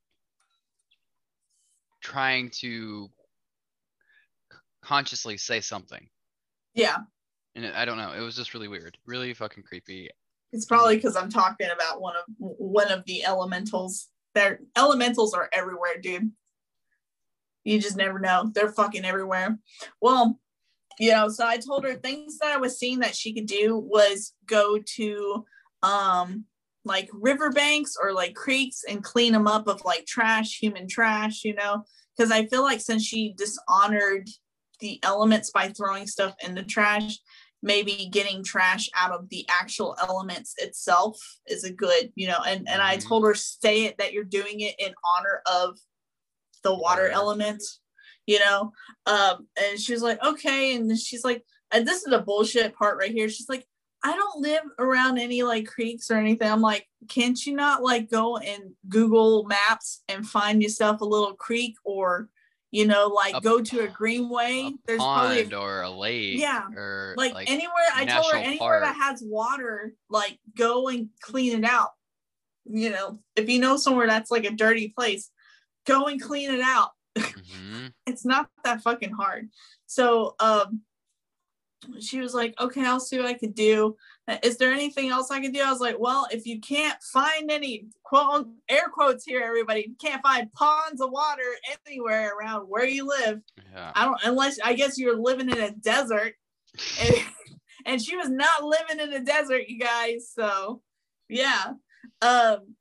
trying to consciously say something. Yeah. And it, I don't know. It was just really weird. Really fucking creepy. It's probably because I'm talking about one of one of the elementals. Their elementals are everywhere, dude. You just never know. They're fucking everywhere. Well, you know, so I told her things that I was seeing that she could do was go to um like riverbanks or like creeks and clean them up of like trash, human trash, you know, because I feel like since she dishonored the elements by throwing stuff in the trash, maybe getting trash out of the actual elements itself is a good, you know, and, and I Mhm. told her, say it that you're doing it in honor of the water Water. element, you know. Um, and she was like, okay. And then she's like, and this is the bullshit part right here. She's like, I don't live around any like creeks or anything. I'm like, can't you not like go and Google Maps and find yourself a little creek, or, you know, like A go to a greenway? A There's probably pond a, or a lake yeah, or like, like anywhere. I told her national anywhere that park. has water, like go and clean it out. You know, if you know somewhere that's like a dirty place, go and clean it out. Mm-hmm. It's not that fucking hard. So um she was like, okay, I'll see what I could do. Is there anything else I can do? I was like, well, if you can't find any, quote, air quotes here, everybody, you can't find ponds of water anywhere around where you live. Yeah. I don't, unless I guess you're living in a desert. and, and she was not living in a desert, you guys. So yeah. Um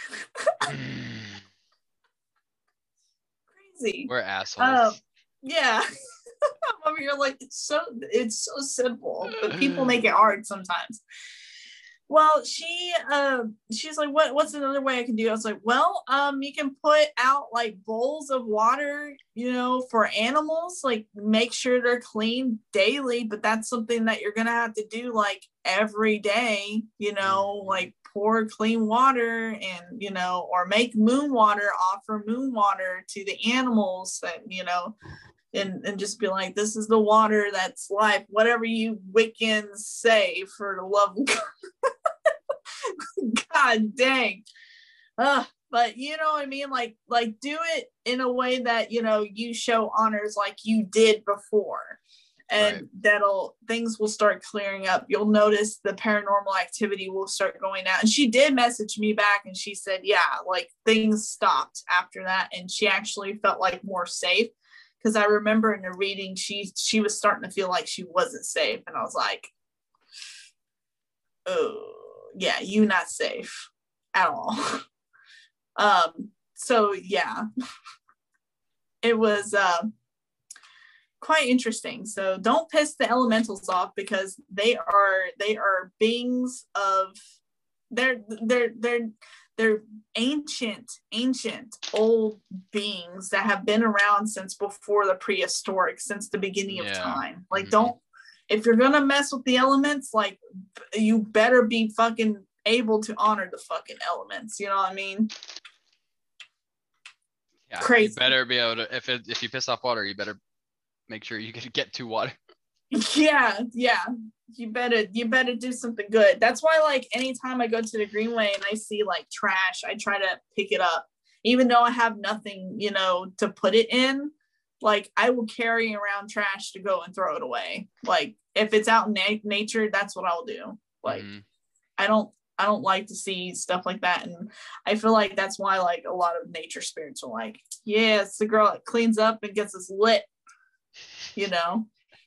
crazy. We're assholes. Um yeah. I'm over here like, it's so it's so simple, but people make it hard sometimes. Well, she uh she's like, what what's another way I can do? I was like, well, um you can put out like bowls of water, you know, for animals, like make sure they're clean daily, but that's something that you're gonna have to do like every day, you know, Mhm. like pour clean water, and you know, or make moon water, offer moon water to the animals, that, you know, and and just be like, this is the water that's life, whatever you Wiccans say, for the love of God. God dang. Uh, but you know what I mean? Like, like do it in a way that, you know, you show honors like you did before. And Right. that'll, things will start clearing up. You'll notice the paranormal activity will start going out. And she did message me back and she said, yeah, like things stopped after that. And she actually felt like more safe. Because I remember in the reading, she she was starting to feel like she wasn't safe. And I was like, oh, yeah, you not safe at all. um, so, yeah, it was uh, quite interesting. So don't piss the elementals off, because they are they are beings of, they're they're they're they're ancient ancient old beings that have been around since before the prehistoric, since the beginning of Yeah. time. Like, Mhm. don't, if you're gonna mess with the elements, like, you better be fucking able to honor the fucking elements, you know what I mean? Yeah. Crazy. You better be able to, if it, if you piss off water, you better make sure you can get to water. Yeah, yeah, you better you better do something good. That's why, like, anytime I go to the greenway and I see like trash, I try to pick it up, even though I have nothing, you know, to put it in. Like, I will carry around trash to go and throw it away. Like, if it's out in na- nature, that's what I'll do. Like, Mhm. I don't I don't like to see stuff like that. And I feel like that's why, like, a lot of nature spirits are like, yeah, it's the girl that cleans up and gets us lit, you know.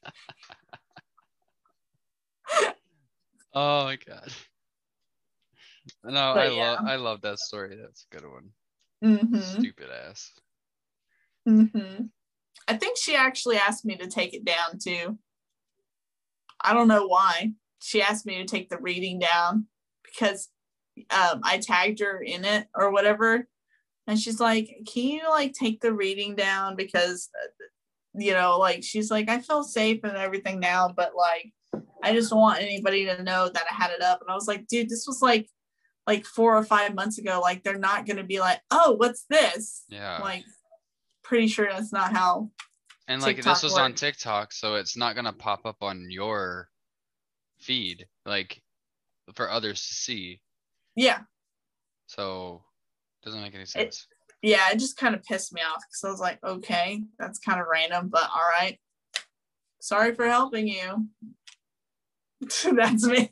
Oh my god. No, But I yeah. love I love that story. That's a good one. Mm-hmm. Stupid ass. Mm-hmm. I think she actually asked me to take it down too. I don't know why. She asked me to take the reading down because um, I tagged her in it or whatever. And she's like, can you like take the reading down? Because, you know, like, she's like, I feel safe and everything now, but like, I just don't want anybody to know that I had it up. And I was like, dude, this was like, like four or five months ago. Like, they're not going to be like, oh, what's this? Yeah. Like, pretty sure that's not how. And like, TikTok this was on works. TikTok, so it's not gonna pop up on your feed, like, for others to see. Yeah. So doesn't make any sense. It, yeah, it just kind of pissed me off because I was like, okay, that's kind of random, but all right. Sorry for helping you. That's me.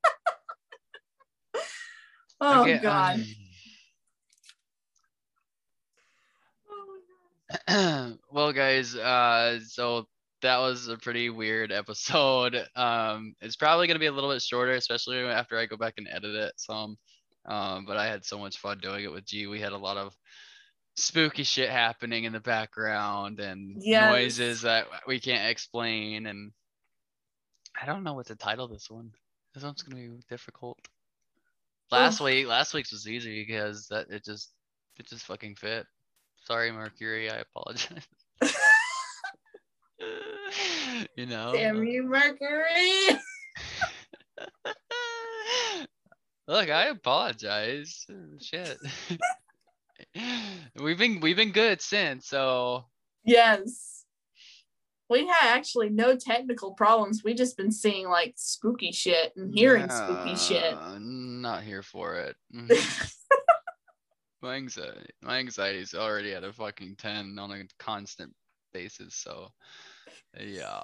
Oh, Okay, God. um, well, guys, uh, so that was a pretty weird episode. Um, it's probably gonna be a little bit shorter, especially after I go back and edit it some. Um, but I had so much fun doing it with G. We had a lot of spooky shit happening in the background and Yes. noises that we can't explain. And I don't know what to title this one. This one's gonna be difficult. Last Ugh. week, last week's was easy because that it just it just fucking fit. Sorry, Mercury. I apologize. You know. Damn you, Mercury. Look, I apologize. Shit. we've been we've been good since, so Yes. We had actually no technical problems. We just been seeing like spooky shit and hearing yeah, spooky shit. Not here for it. my anxiety my anxiety's already at a fucking ten on a constant basis, so yeah.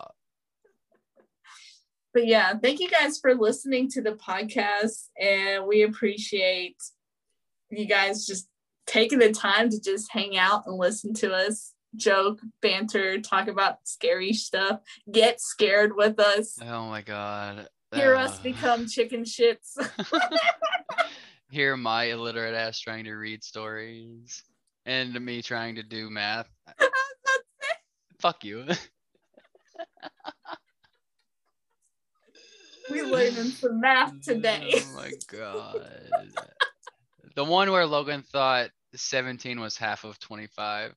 But yeah, thank you guys for listening to the podcast, and we appreciate you guys just taking the time to just hang out and listen to us joke, banter, talk about scary stuff, get scared with us. Oh my god. Hear uh. us become chicken shits. Hear my illiterate ass trying to read stories and me trying to do math. Fuck you. We learning some math today. Oh my god. The one where Logan thought seventeen was half of twenty-five.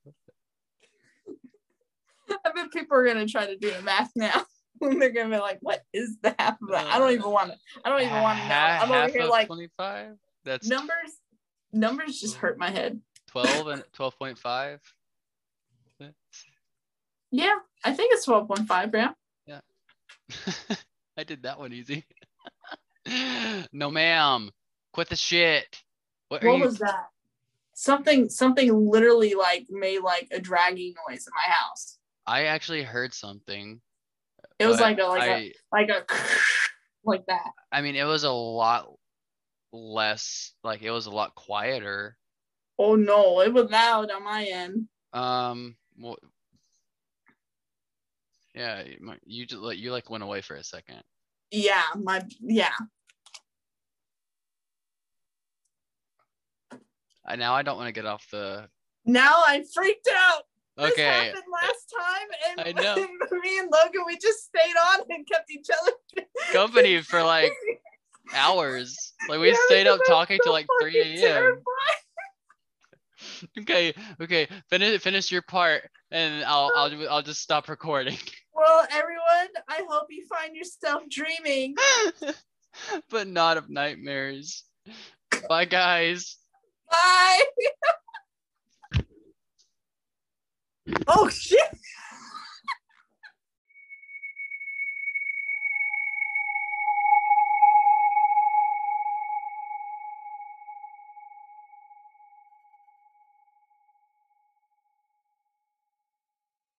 I bet people are gonna try to do the math now. They're gonna be like, "What is the half of that?" I don't even want to. I don't even want to know. I'm over here like twenty-five. That's numbers. Numbers just hurt my head. twelve and twelve point five. Yeah, I think it's twelve point five. Yeah. Yeah. I did that one easy. No, ma'am. Quit the shit. What, what you... was that? Something. Something literally like made like a dragging noise in my house. I actually heard something. It was like a like I, a like a like that. I mean, it was a lot less. Like it was a lot quieter. Oh no, it was loud on my end. Um. Well, yeah, you just like you like went away for a second. Yeah, my yeah. I now I don't want to get off the. Now I freaked out. Okay. This happened last time, and I know. me and Logan, we just stayed on and kept each other company for like hours. Like we yeah, stayed up talking so till like three a.m. Okay, okay. Finish finish your part, and I'll I'll I'll just stop recording. Well, everyone, I hope you find yourself dreaming, but not of nightmares. Bye, guys. Bye. Oh shit.